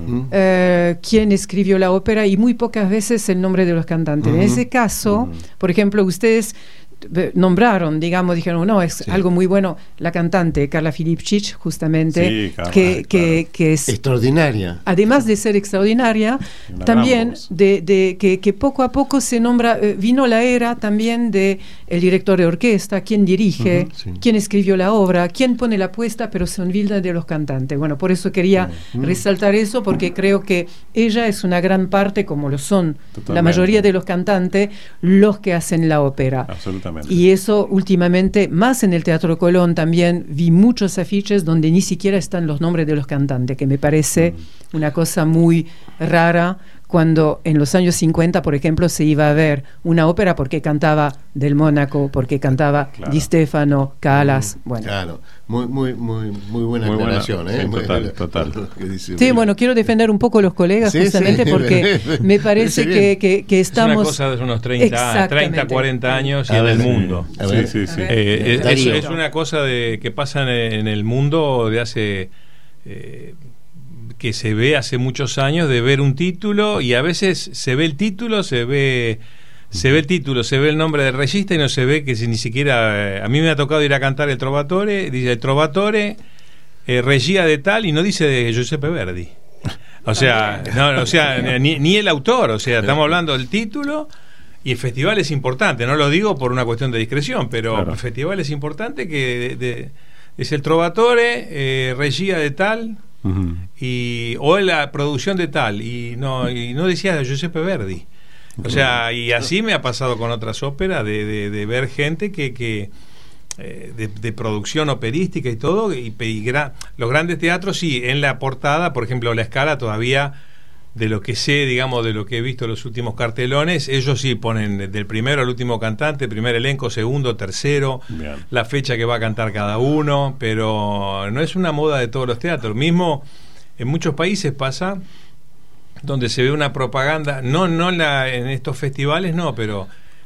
S8: quién escribió la ópera y muy pocas veces el nombre de los cantantes. En ese caso, por ejemplo, ustedes nombraron, dijeron, no, es algo muy bueno, la cantante Carla Filipčić, justamente, que es
S7: extraordinaria.
S8: Además de ser extraordinaria, también que poco a poco se nombra, vino la era también de el director de orquesta, quién dirige, quién escribió la obra, quién pone la apuesta, pero se olvida de los cantantes. Bueno, por eso quería resaltar eso, porque creo que ella es una gran parte, como lo son la mayoría de los cantantes, los que hacen la ópera.
S4: Absolutamente.
S8: Y eso últimamente, más en el Teatro Colón también, vi muchos afiches donde ni siquiera están los nombres de los cantantes, que me parece una cosa muy rara, cuando en los años 50, por ejemplo, se iba a ver una ópera porque cantaba Del Mónaco, porque cantaba Di Stefano, Callas, bueno.
S7: Claro, muy buena aclaración,
S4: total.
S8: Sí, bueno, quiero defender un poco a los colegas, justamente porque me parece que estamos...
S9: Es una cosa de unos 30, 40 años y en el mundo. Es una cosa que pasa en el mundo de hace... que se ve hace muchos años, de ver un título y a veces se ve el título, se ve el nombre del regista y no se ve que ni siquiera... a mí me ha tocado ir a cantar el Trovatore, dice el Trovatore, regia de tal, y no dice de Giuseppe Verdi. O sea, ni el autor, o sea, estamos hablando del título. Y el festival es importante, no lo digo por una cuestión de discreción, pero el festival es importante, que es el Trovatore, regia de tal... o la producción de tal y no decía de Giuseppe Verdi, o sea, y así me ha pasado con otras óperas de ver gente que de producción operística y todo, y los grandes teatros sí, en la portada, por ejemplo, La Scala, todavía de lo que sé, digamos, de lo que he visto en los últimos cartelones, ellos sí ponen del primero al último cantante, primer elenco, segundo, tercero, la fecha que va a cantar cada uno, pero no es una moda de todos los teatros. Mismo en muchos países pasa, donde se ve una propaganda, en estos festivales, no, pero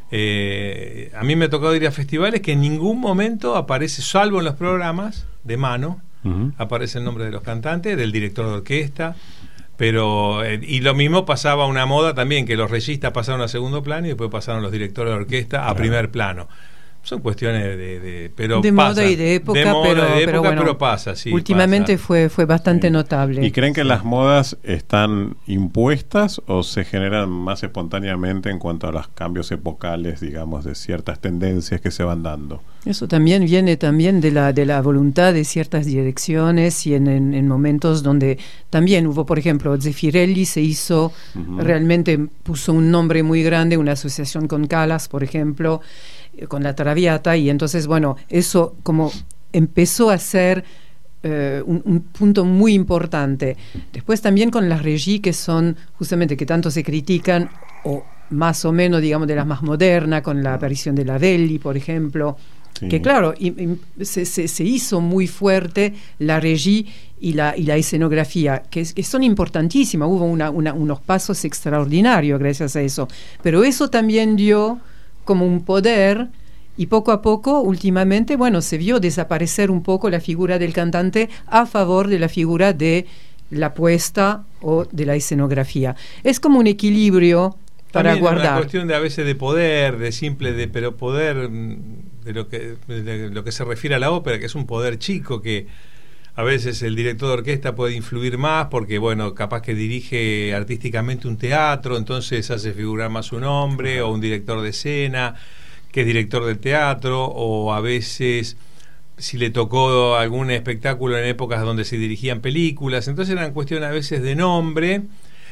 S9: a mí me ha tocado ir a festivales que en ningún momento aparece, salvo en los programas de mano, aparece el nombre de los cantantes, del director de orquesta. Pero y lo mismo pasaba, una moda también, que los registas pasaron a segundo plano y después pasaron los directores de orquesta a primer plano. Son cuestiones de
S8: moda y de época, pero bueno,
S9: pero pasa, sí.
S8: Últimamente fue bastante notable.
S4: ¿Y creen que las modas están impuestas o se generan más espontáneamente en cuanto a los cambios epocales, digamos, de ciertas tendencias que se van dando?
S8: Eso también viene de la voluntad de ciertas direcciones, y en momentos donde también hubo, por ejemplo, Zeffirelli se hizo, realmente puso un nombre muy grande, una asociación con Callas, por ejemplo, con la Traviata, y entonces, bueno, eso como empezó a ser un punto muy importante. Después también con las regies, que son justamente, que tanto se critican, o más o menos, digamos, de las más modernas, con la aparición de la Belli, por ejemplo, que claro, se hizo muy fuerte la regie y la escenografía, que son importantísimas. Hubo unos pasos extraordinarios gracias a eso, pero eso también dio como un poder, y poco a poco, últimamente, bueno, se vio desaparecer un poco la figura del cantante a favor de la figura de la puesta o de la escenografía. Es como un equilibrio para
S9: también
S8: guardar.
S9: Una cuestión de a veces de poder, pero poder de lo que se refiere a la ópera, que es un poder chico, que a veces el director de orquesta puede influir más porque, bueno, capaz que dirige artísticamente un teatro, entonces hace figurar más su nombre, o un director de escena que es director del teatro, o a veces si le tocó algún espectáculo en épocas donde se dirigían películas, entonces eran cuestiones a veces de nombre,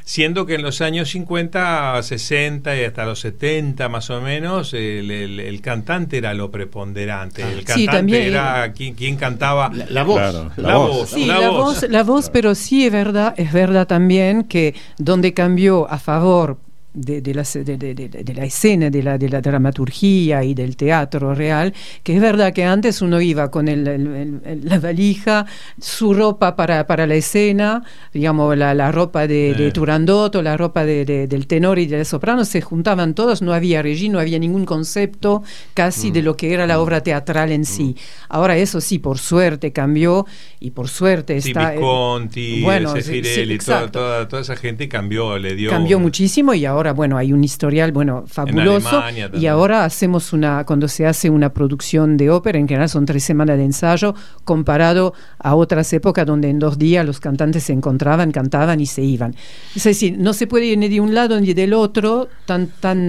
S9: Siendo que en los años 50, 60 y hasta los 70 más o menos, el cantante era lo preponderante. El cantante
S8: también,
S9: era quien cantaba
S7: la voz.
S4: Claro,
S7: la voz.
S8: Sí, la voz, pero sí es verdad también que donde cambió a favor de la escena, de la dramaturgia y del teatro real, que es verdad que antes uno iba con la valija, su ropa para la escena, digamos la ropa de Turandot o la ropa del tenor y del soprano, se juntaban todos, no había regie, no había ningún concepto casi de lo que era la obra teatral en sí. Ahora eso sí, por suerte cambió, y por suerte está...
S9: Visconti, Sefirelli, toda esa gente cambió
S8: muchísimo, y ahora hay un historial fabuloso, y ahora hacemos cuando se hace una producción de ópera, en general son 3 semanas de ensayo, comparado a otras épocas donde en 2 días los cantantes se encontraban, cantaban y se iban. Es decir, no se puede ir ni de un lado ni del otro tan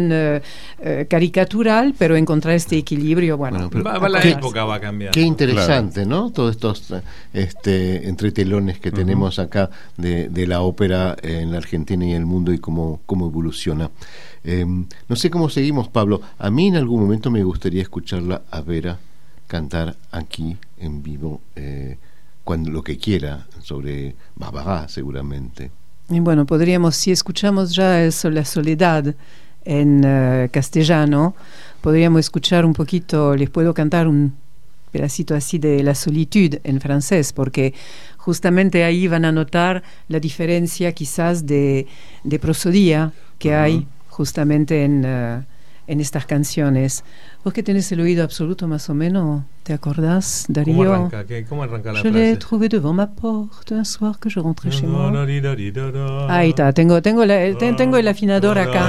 S8: caricatural, pero encontrar este equilibrio,
S9: la época va a cambiar.
S7: Qué interesante, ¿no? Todos estos entretelones que tenemos acá de la ópera en la Argentina y en el mundo, y cómo evoluciona. No sé cómo seguimos, Pablo. A mí en algún momento me gustaría escucharla a Vera cantar aquí en vivo, cuando lo que quiera, sobre Barbará seguramente.
S8: Y podríamos, si escuchamos ya La Soledad en castellano, podríamos escuchar un poquito, les puedo cantar un pedacito así de La Solitude en francés, porque justamente ahí van a notar la diferencia quizás de prosodía que hay justamente en estas canciones. Vos que tenés el oído absoluto más o menos, ¿te acordás, Darío?
S9: ¿Cómo arranca la
S8: frase? Je l'ai trouvé devant ma porte un soir que je rentrais chez moi. Ahí está, tengo el afinador acá.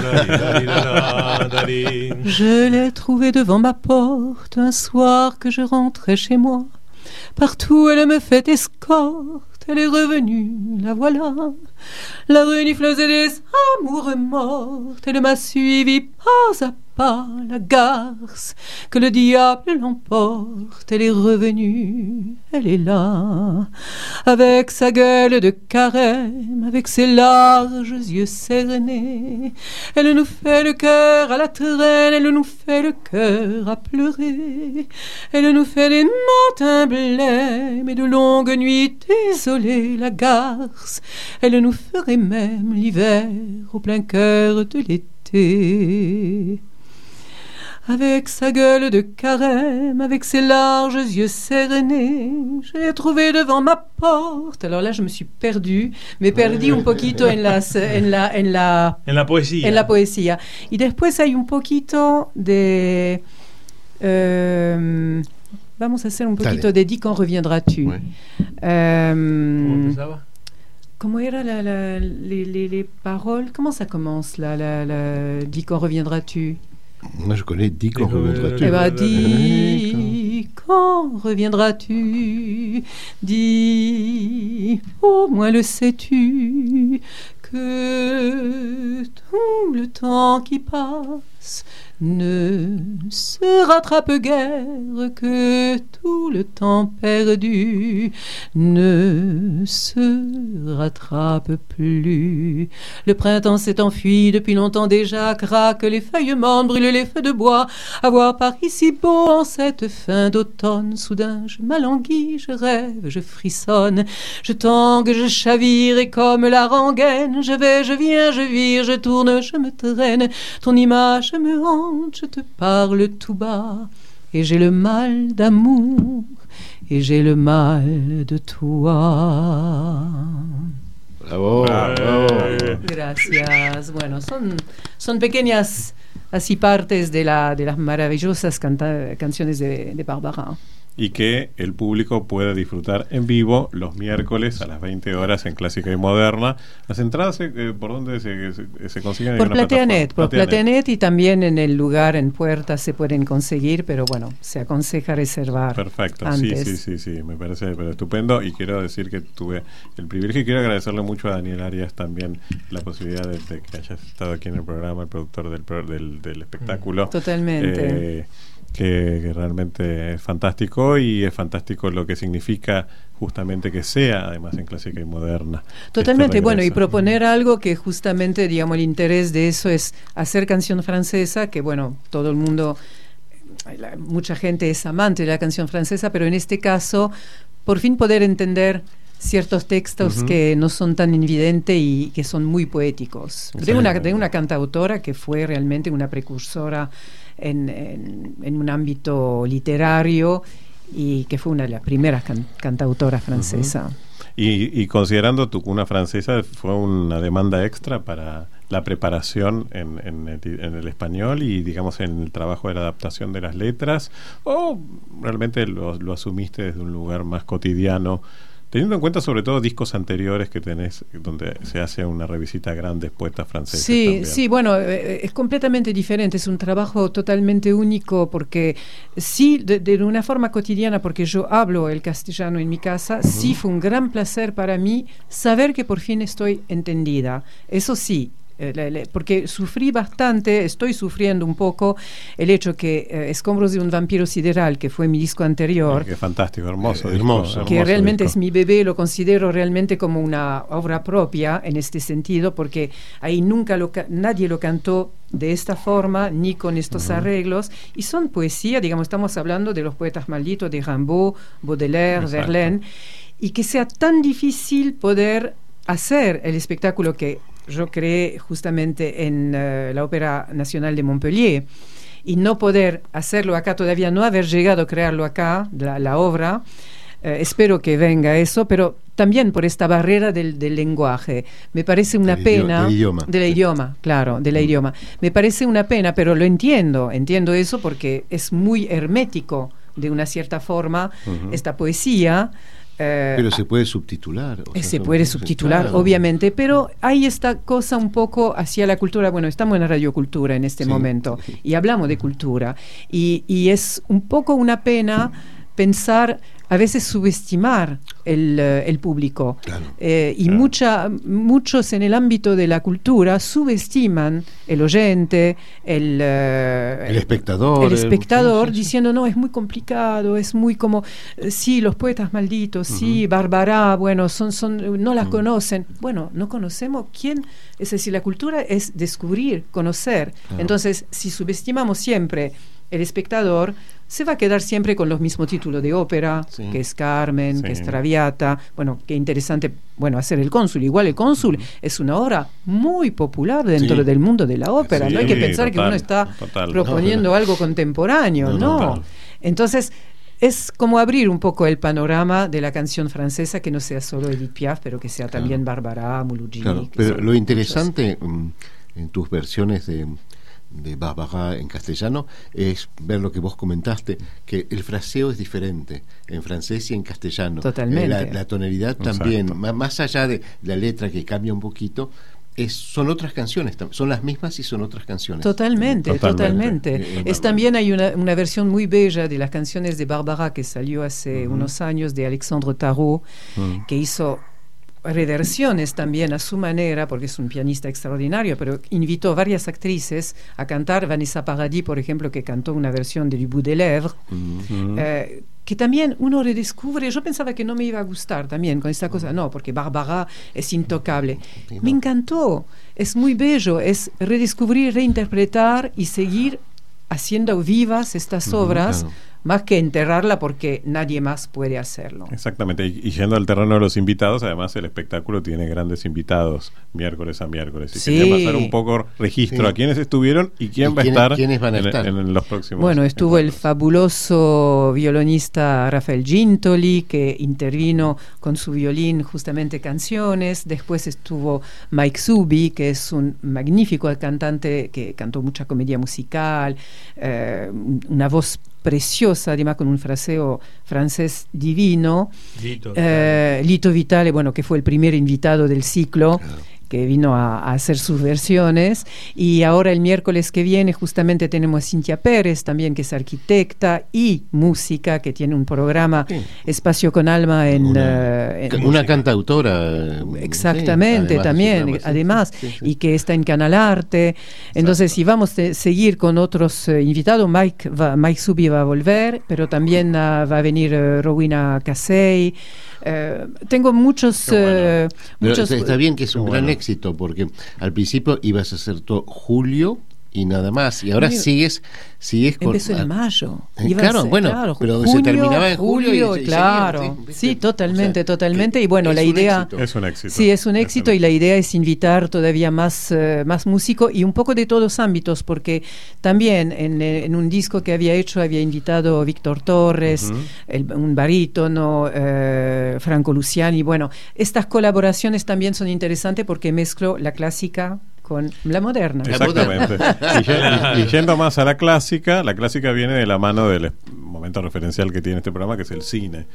S8: Je l'ai trouvé devant ma porte un soir que je rentrais chez moi. Partout elle me fait escorte, elle est revenue, la voilà. La renifleuse des amours mortes, elle m'a suivi pas à pas, la garce, que le diable l'emporte. Elle est revenue, elle est là, avec sa gueule de carême, avec ses larges yeux cernés. Elle nous fait le cœur à la traîne, elle nous fait le cœur à pleurer. Elle nous fait des matins blêmes et de longues nuits désolées, la garce. Elle nous ferait même l'hiver au plein cœur de l'été. Avec sa gueule de carême, avec ses larges yeux cernés, je l'ai trouvé devant ma porte. Alors là, je me suis perdue, me perdí un poquito en la poesía. En la poesía. Y después hay un poquito de... vamos a hacer un poquito de Dis quand reviendras-tu.
S9: ¿Cómo empezaba?
S8: ¿Cómo era les paroles? Comment ça commence Dis quand reviendras-tu?
S7: Moi, je connais Dis quand reviendras-tu.
S8: Eh bien, dis quand reviendras-tu? Dis, au moins le sais-tu, que tout le temps qui passe ne se rattrape guère, que tout le temps perdu ne se rattrape plus. Le printemps s'est enfui depuis longtemps déjà, craquent les feuilles mortes, brûlent les feux de bois. À voir par ici beau en cette fin d'automne, soudain je m'alanguis, je rêve, je frissonne, je tangue, je chavire et comme la rengaine, je vais, je viens, je vire, je tourne, je me traîne, ton image me hante. Je te parle tout bas et j'ai le mal d'amour et j'ai le mal de toi.
S7: Bravo, bravo.
S8: Gracias. Bueno, son pequeñas así partes de las maravillosas canciones de Barbará.
S4: Y que el público puede disfrutar en vivo los miércoles a las 20 horas en Clásica y Moderna. Las entradas, ¿por dónde se consiguen?
S8: Por Plateanet, y también en el lugar, en Puerta, se pueden conseguir, pero bueno, se aconseja reservar.
S4: Perfecto,
S8: antes.
S4: Sí, me parece estupendo, y quiero decir que tuve el privilegio, y quiero agradecerle mucho a Daniel Arias también la posibilidad de que hayas estado aquí en el programa, el productor del espectáculo.
S8: Totalmente.
S4: que realmente es fantástico, y es fantástico lo que significa justamente que sea además en clásica y moderna.
S8: Totalmente, bueno, y proponer algo que justamente, digamos, el interés de eso es hacer canción francesa, que bueno, todo el mundo, mucha gente es amante de la canción francesa, pero en este caso, por fin poder entender ciertos textos que no son tan evidentes y que son muy poéticos. De una cantautora que fue realmente una precursora en un ámbito literario y que fue una de las primeras cantautoras francesas.
S4: Y considerando tu cuna francesa, ¿fue una demanda extra para la preparación en el español y, digamos, en el trabajo de la adaptación de las letras? ¿O realmente lo asumiste desde un lugar más cotidiano, teniendo en cuenta sobre todo discos anteriores que tenés, donde se hace una revisita grande poetas franceses?
S8: Sí, bueno, es completamente diferente, es un trabajo totalmente único, porque sí, de una forma cotidiana, porque yo hablo el castellano en mi casa, sí fue un gran placer para mí saber que por fin estoy entendida. Eso sí, porque sufrí bastante, estoy sufriendo un poco el hecho que Escombros de un vampiro sideral, que fue mi disco anterior,
S4: que fantástico, hermoso,
S8: que realmente disco. Es mi bebé, lo considero realmente como una obra propia en este sentido, porque ahí nadie lo cantó de esta forma ni con estos arreglos, y son poesía, digamos, estamos hablando de los poetas malditos de Rimbaud, Baudelaire, Verlaine, y que sea tan difícil poder hacer el espectáculo que yo creé justamente en la Ópera Nacional de Montpellier, y no poder hacerlo acá, todavía no haber llegado a crearlo acá, la obra. Espero que venga eso, pero también por esta barrera del lenguaje. Me parece una pena. Del idioma, claro, del idioma. Me parece una pena, pero lo entiendo eso porque es muy hermético de una cierta forma esta poesía.
S7: Pero se puede subtitular.
S8: Se puede subtitular, claro, obviamente, pero hay esta cosa un poco hacia la cultura. Bueno, estamos en la radiocultura en este momento y hablamos de cultura. Y es un poco una pena pensar, a veces subestimar el público. Claro, y muchos en el ámbito de la cultura subestiman el oyente, el espectador, diciendo no, es muy complicado, es muy como, sí, los poetas malditos, sí, Bárbara, bueno, no la conocen. Bueno, no conocemos quién, es decir, la cultura es descubrir, conocer. Claro. Entonces, si subestimamos siempre el espectador, se va a quedar siempre con los mismos títulos de ópera, que es Carmen, que es Traviata. Bueno, qué interesante, bueno, hacer El Cónsul. Igual El Cónsul es una obra muy popular dentro del mundo de la ópera. No hay que pensar que uno está proponiendo algo contemporáneo, no. Entonces, es como abrir un poco el panorama de la canción francesa, que no sea solo Edith Piaf, pero que sea también Bárbara, Mouloudji.
S7: Claro, pero lo interesante en tus versiones de Bárbara en castellano es ver lo que vos comentaste, que el fraseo es diferente en francés y en castellano.
S8: Totalmente.
S7: La tonalidad también, más allá de la letra que cambia un poquito, son otras canciones, son las mismas y son otras canciones.
S8: Totalmente. También hay una versión muy bella de las canciones de Bárbara que salió hace unos años, de Alexandre Tarot, que hizo reversiones también a su manera, porque es un pianista extraordinario, pero invitó varias actrices a cantar. Vanessa Paradis, por ejemplo, que cantó una versión de Du Bout des Lèvres, que también uno redescubre. Yo pensaba que no me iba a gustar también con esta cosa, no, porque Bárbara es intocable. Me encantó, es muy bello, es redescubrir, reinterpretar y seguir haciendo vivas estas obras, claro, más que enterrarla, porque nadie más puede hacerlo.
S4: Exactamente, y yendo al terreno de los invitados, además el espectáculo tiene grandes invitados miércoles a miércoles, y quería pasar un poco registro a quiénes estuvieron y quiénes van a estar en los próximos.
S8: Bueno, estuvo el fabuloso violonista Rafael Gintoli, que intervino con su violín justamente canciones. Después estuvo Mike Zubi, que es un magnífico cantante que cantó mucha comedia musical, una voz preciosa, además con un fraseo francés divino. Lito Vitale, bueno, que fue el primer invitado del ciclo, que vino a hacer sus versiones, y ahora el miércoles que viene justamente tenemos a Cintia Pérez también, que es arquitecta y música, que tiene un programa Espacio con Alma en
S7: una cantautora.
S8: Exactamente, también, además, y que está en Canal Arte. Entonces, si vamos a seguir con otros invitados, Mike Subi va a volver, pero también va a venir Rowena Casey. Tengo muchos...
S7: Está bien, que es un gran éxito, porque al principio ibas a hacer todo julio y nada más, y ahora sigues con...
S8: Empezó en mayo.
S7: Claro, pero julio, se terminaba en julio y
S8: claro, sí, totalmente, y bueno, la idea...
S4: Es un éxito.
S8: Sí, es un éxito, y la idea es invitar todavía más músicos, y un poco de todos los ámbitos, porque también en un disco que había hecho había invitado a Víctor Torres, un barítono, Franco Luciani. Bueno, estas colaboraciones también son interesantes porque mezclo la clásica con la moderna.
S4: Exactamente. Y yendo más a la clásica viene de la mano del momento referencial que tiene este programa, que es el cine.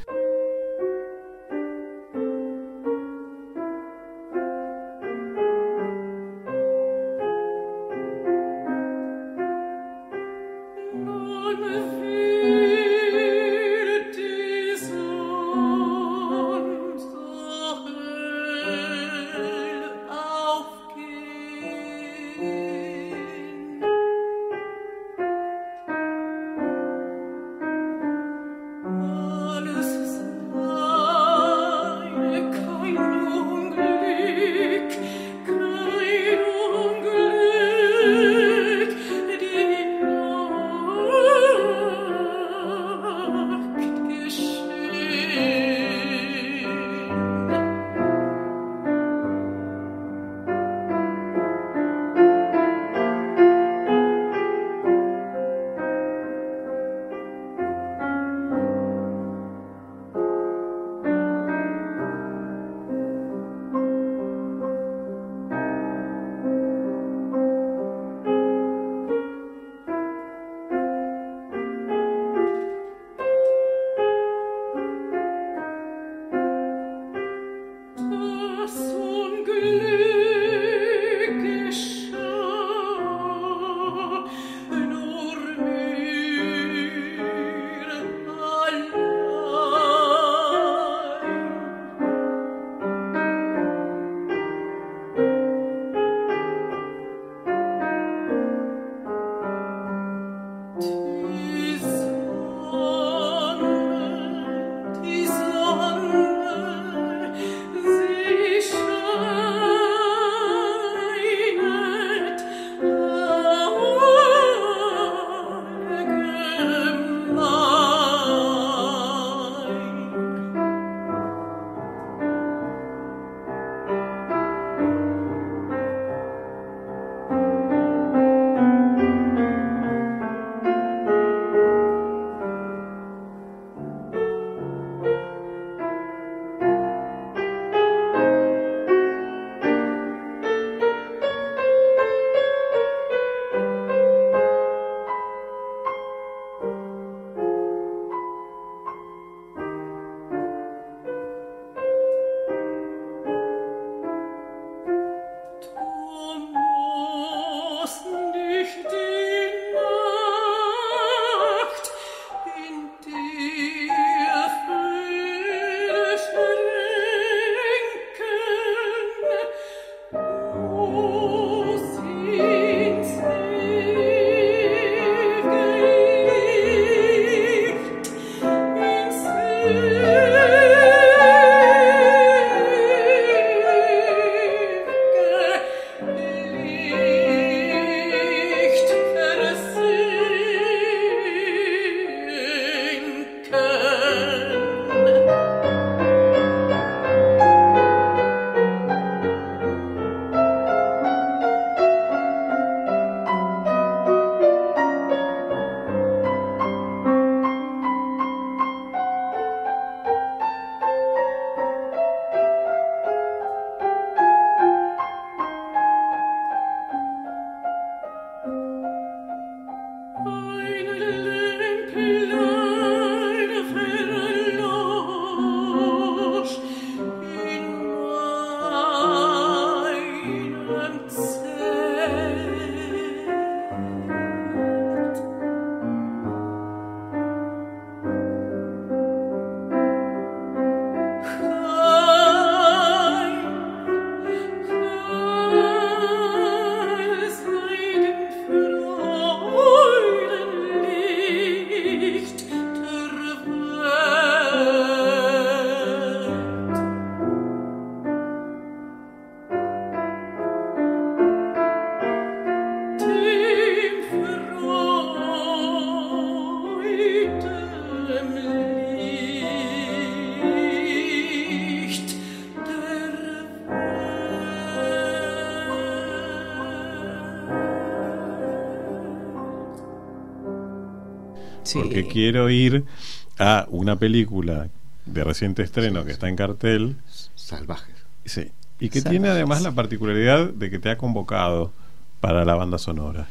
S4: porque quiero ir a una película de reciente estreno que está en cartel,
S7: Salvajes.
S4: Sí, y que tiene además la particularidad de que te ha convocado para la banda sonora,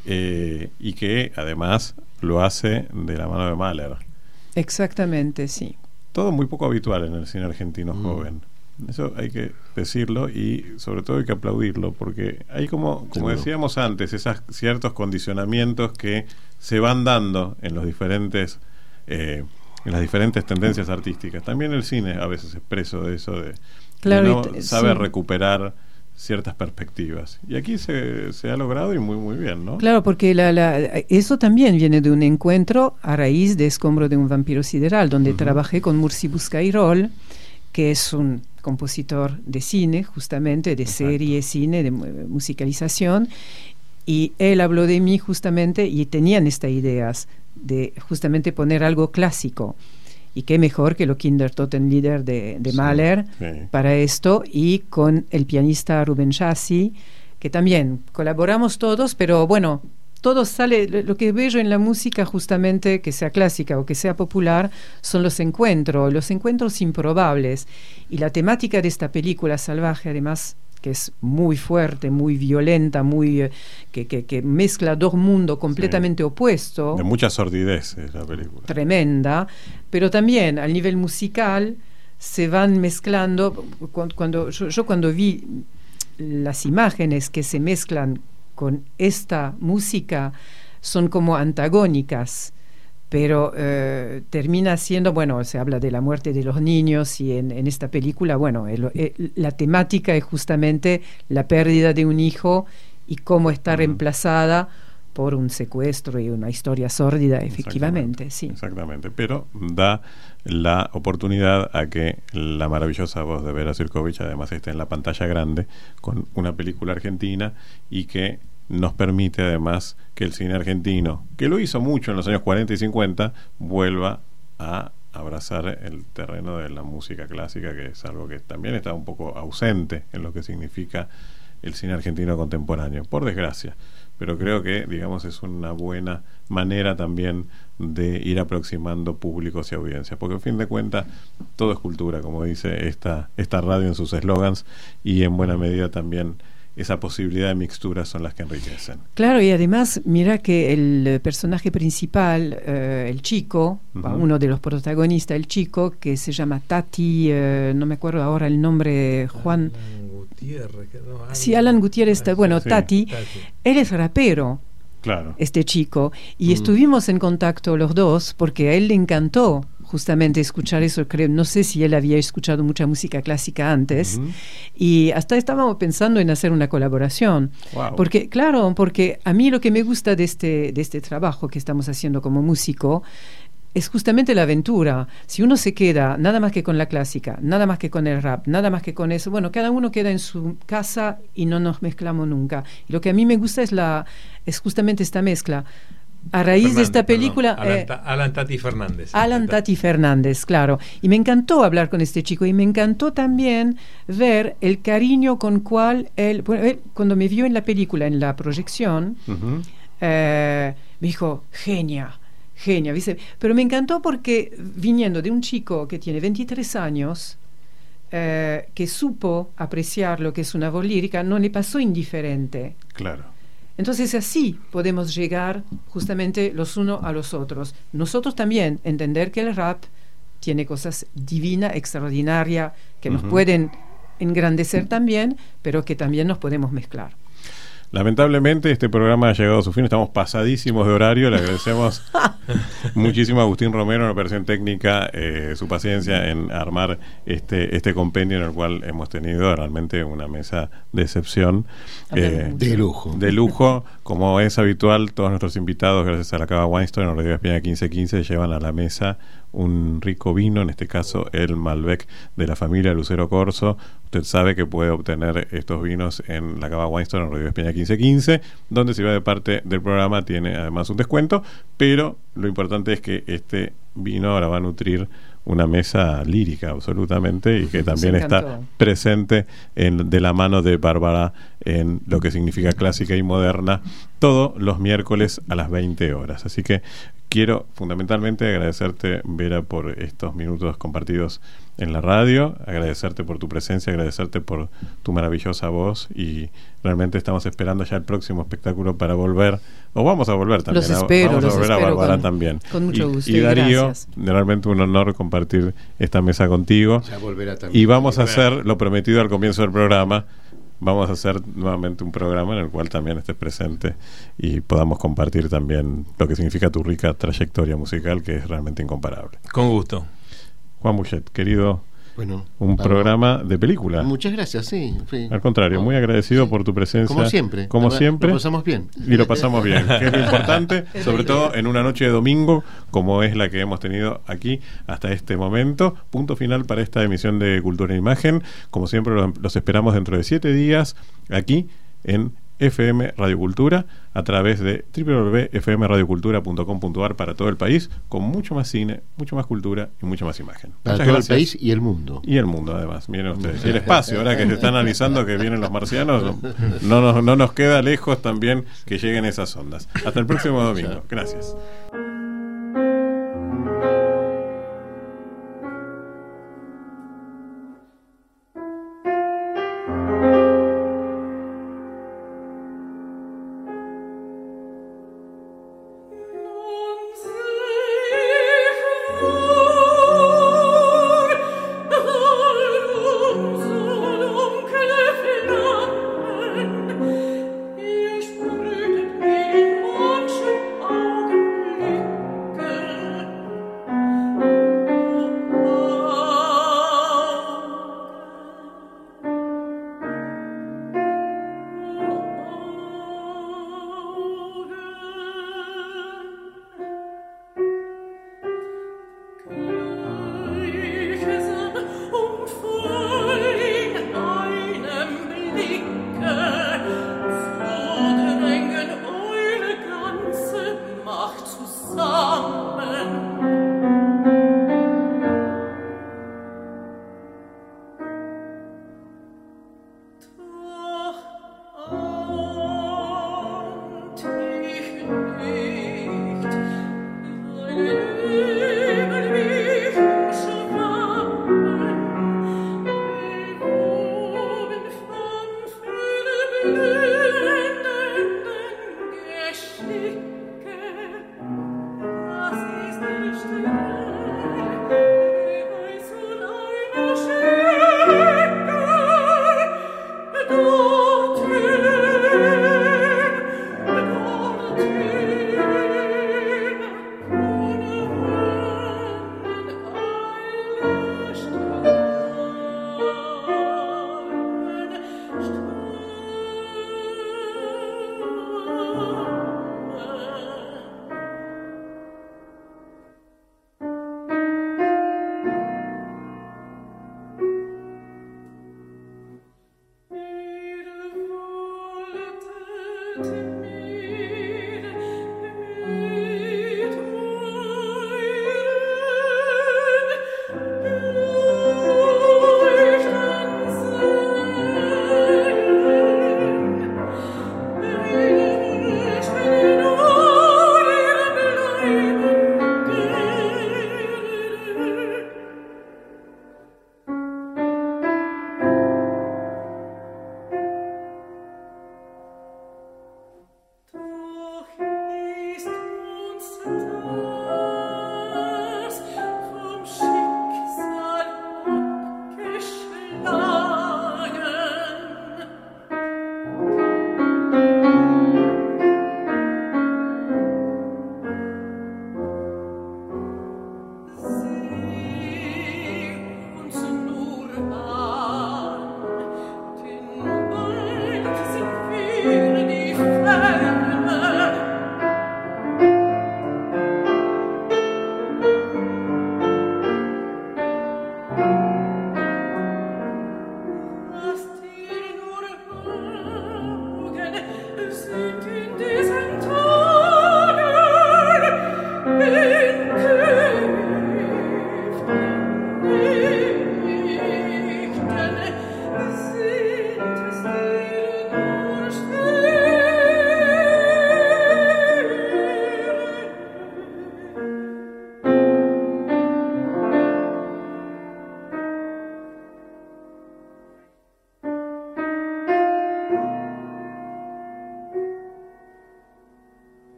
S4: y que además lo hace de la mano de Mahler.
S8: Exactamente, sí.
S4: Todo muy poco habitual en el cine argentino joven. Eso hay que decirlo, y sobre todo hay que aplaudirlo, porque hay como decíamos antes, esos ciertos condicionamientos que se van dando en los diferentes en las diferentes tendencias artísticas. También el cine a veces es preso de eso, de no sabe recuperar ciertas perspectivas, y aquí se ha logrado, y muy bien, ¿no?
S8: Claro, porque eso también viene de un encuentro a raíz de Escombro de un vampiro sideral, donde trabajé con Mursi Buscairol, que es un compositor de cine, justamente, de serie, cine, de musicalización, y él habló de mí justamente, y tenían estas ideas de justamente poner algo clásico, y qué mejor que lo Kindertotenlieder de Mahler para esto, y con el pianista Rubén Chassi, que también colaboramos todos, pero bueno, todo sale, lo que veo en la música justamente, que sea clásica o que sea popular, son los encuentros improbables, y la temática de esta película Salvaje, además, que es muy fuerte, muy violenta, muy que mezcla dos mundos completamente opuestos.
S4: De mucha sordidez es la película.
S8: Tremenda, pero también al nivel musical se van mezclando. Cuando vi las imágenes que se mezclan con esta música, son como antagónicas, pero termina siendo, bueno, se habla de la muerte de los niños, y en esta película, bueno, la temática es justamente la pérdida de un hijo y cómo está reemplazada por un secuestro y una historia sórdida, efectivamente, sí.
S4: Exactamente, pero da la oportunidad a que la maravillosa voz de Vera Sirkovich además esté en la pantalla grande con una película argentina, y que nos permite además que el cine argentino, que lo hizo mucho en los años 40 y 50, vuelva a abrazar el terreno de la música clásica, que es algo que también está un poco ausente en lo que significa el cine argentino contemporáneo, por desgracia. Pero creo que, digamos, es una buena manera también de ir aproximando públicos y audiencias, porque a fin de cuentas todo es cultura, como dice esta radio en sus eslogans, y en buena medida también esa posibilidad de mixturas son las que enriquecen.
S8: Claro, y además mira que el personaje principal, el chico, uno de los protagonistas, el chico, que se llama Tati, no me acuerdo ahora el nombre, Juan Gutiérrez. Alan Gutiérrez, bueno, sí, Tati, él es rapero.
S4: Claro.
S8: Este chico, y estuvimos en contacto los dos, porque a él le encantó justamente escuchar eso. Creo, no sé si él había escuchado mucha música clásica antes, y hasta estábamos pensando en hacer una colaboración.
S4: Wow.
S8: Porque, claro, porque a mí lo que me gusta de este trabajo que estamos haciendo como músico es justamente la aventura. Si uno se queda nada más que con la clásica, nada más que con el rap, nada más que con eso, bueno, cada uno queda en su casa y no nos mezclamos nunca. Y lo que a mí me gusta es justamente esta mezcla. A raíz de esta película...
S9: Alan Tati Fernández.
S8: Alan Tati Fernández, claro. Y me encantó hablar con este chico, y me encantó también ver el cariño con cual él cuando me vio en la película, en la proyección, me dijo, genia, ¿viste? Pero me encantó porque, viniendo de un chico que tiene 23 años, que supo apreciar lo que es una voz lírica, no le pasó indiferente.
S4: Claro.
S8: Entonces así podemos llegar justamente los unos a los otros. Nosotros también entender que el rap tiene cosas divinas, extraordinarias, que nos pueden engrandecer también, pero que también nos podemos mezclar.
S4: Lamentablemente este programa ha llegado a su fin, estamos pasadísimos de horario. Le agradecemos muchísimo a Agustín Romero en la operación técnica, su paciencia en armar este compendio, en el cual hemos tenido realmente una mesa de excepción,
S7: de lujo,
S4: como es habitual. Todos nuestros invitados, gracias a la Cava Weinstein en Radio España 1515, llevan a la mesa un rico vino, en este caso el Malbec de la familia Lucero Corso. Usted sabe que puede obtener estos vinos en la Cava Weinstein en Radio España 1515, donde si va de parte del programa tiene además un descuento, pero lo importante es que este vino ahora va a nutrir una mesa lírica absolutamente, y que también está presente de la mano de Bárbara en lo que significa clásica y moderna, todos los miércoles a las 20 horas. Así que quiero fundamentalmente agradecerte, Vera, por estos minutos compartidos en la radio, agradecerte por tu presencia, agradecerte por tu maravillosa voz, y realmente estamos esperando ya el próximo espectáculo para volver, o vamos a volver también. Vamos a volver a Barbará también.
S8: Con mucho gusto.
S4: Y Darío,
S8: gracias.
S4: realmente un honor compartir esta mesa contigo.
S7: Ya volverá también.
S4: Y vamos a hacer lo prometido al comienzo del programa. Vamos a hacer nuevamente un programa en el cual también estés presente y podamos compartir también lo que significa tu rica trayectoria musical, que es realmente incomparable.
S9: Con gusto.
S4: Juan Buchet, querido,
S7: bueno,
S4: programa de película.
S7: Muchas gracias, sí.
S4: Al contrario, muy agradecido por tu presencia.
S7: Como siempre.
S4: Como siempre.
S7: Lo pasamos bien.
S4: Y lo pasamos bien, que es lo importante, sobre todo en una noche de domingo, como es la que hemos tenido aquí hasta este momento. Punto final para esta emisión de Cultura e Imagen. Como siempre, los esperamos dentro de 7 días, aquí en FM Radio Cultura, a través de www.fmradiocultura.com.ar para todo el país, con mucho más cine, mucho más cultura y mucho más imagen.
S7: Para todo el país y el mundo.
S4: Y el mundo, además. Miren ustedes. Y el espacio, ahora que se está analizando que vienen los marcianos, no nos queda lejos también que lleguen esas ondas. Hasta el próximo domingo. Gracias.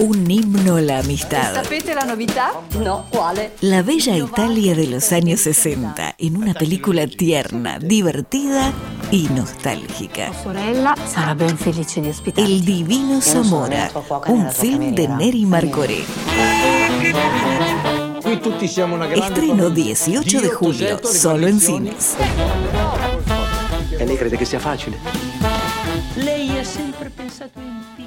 S1: Un himno a la amistad.
S13: Sapete la novità? No, quale?
S1: La bella Italia de los años 60, en una película tierna, divertida y nostálgica.
S14: Sorella sarà ben felice di ospitarti.
S1: El Divino Zamora, un film de Neri Marcoré. Estreno 18 de julio, solo en cines.
S3: E lei crede che sia facile?
S13: Lei ha sempre pensato in te.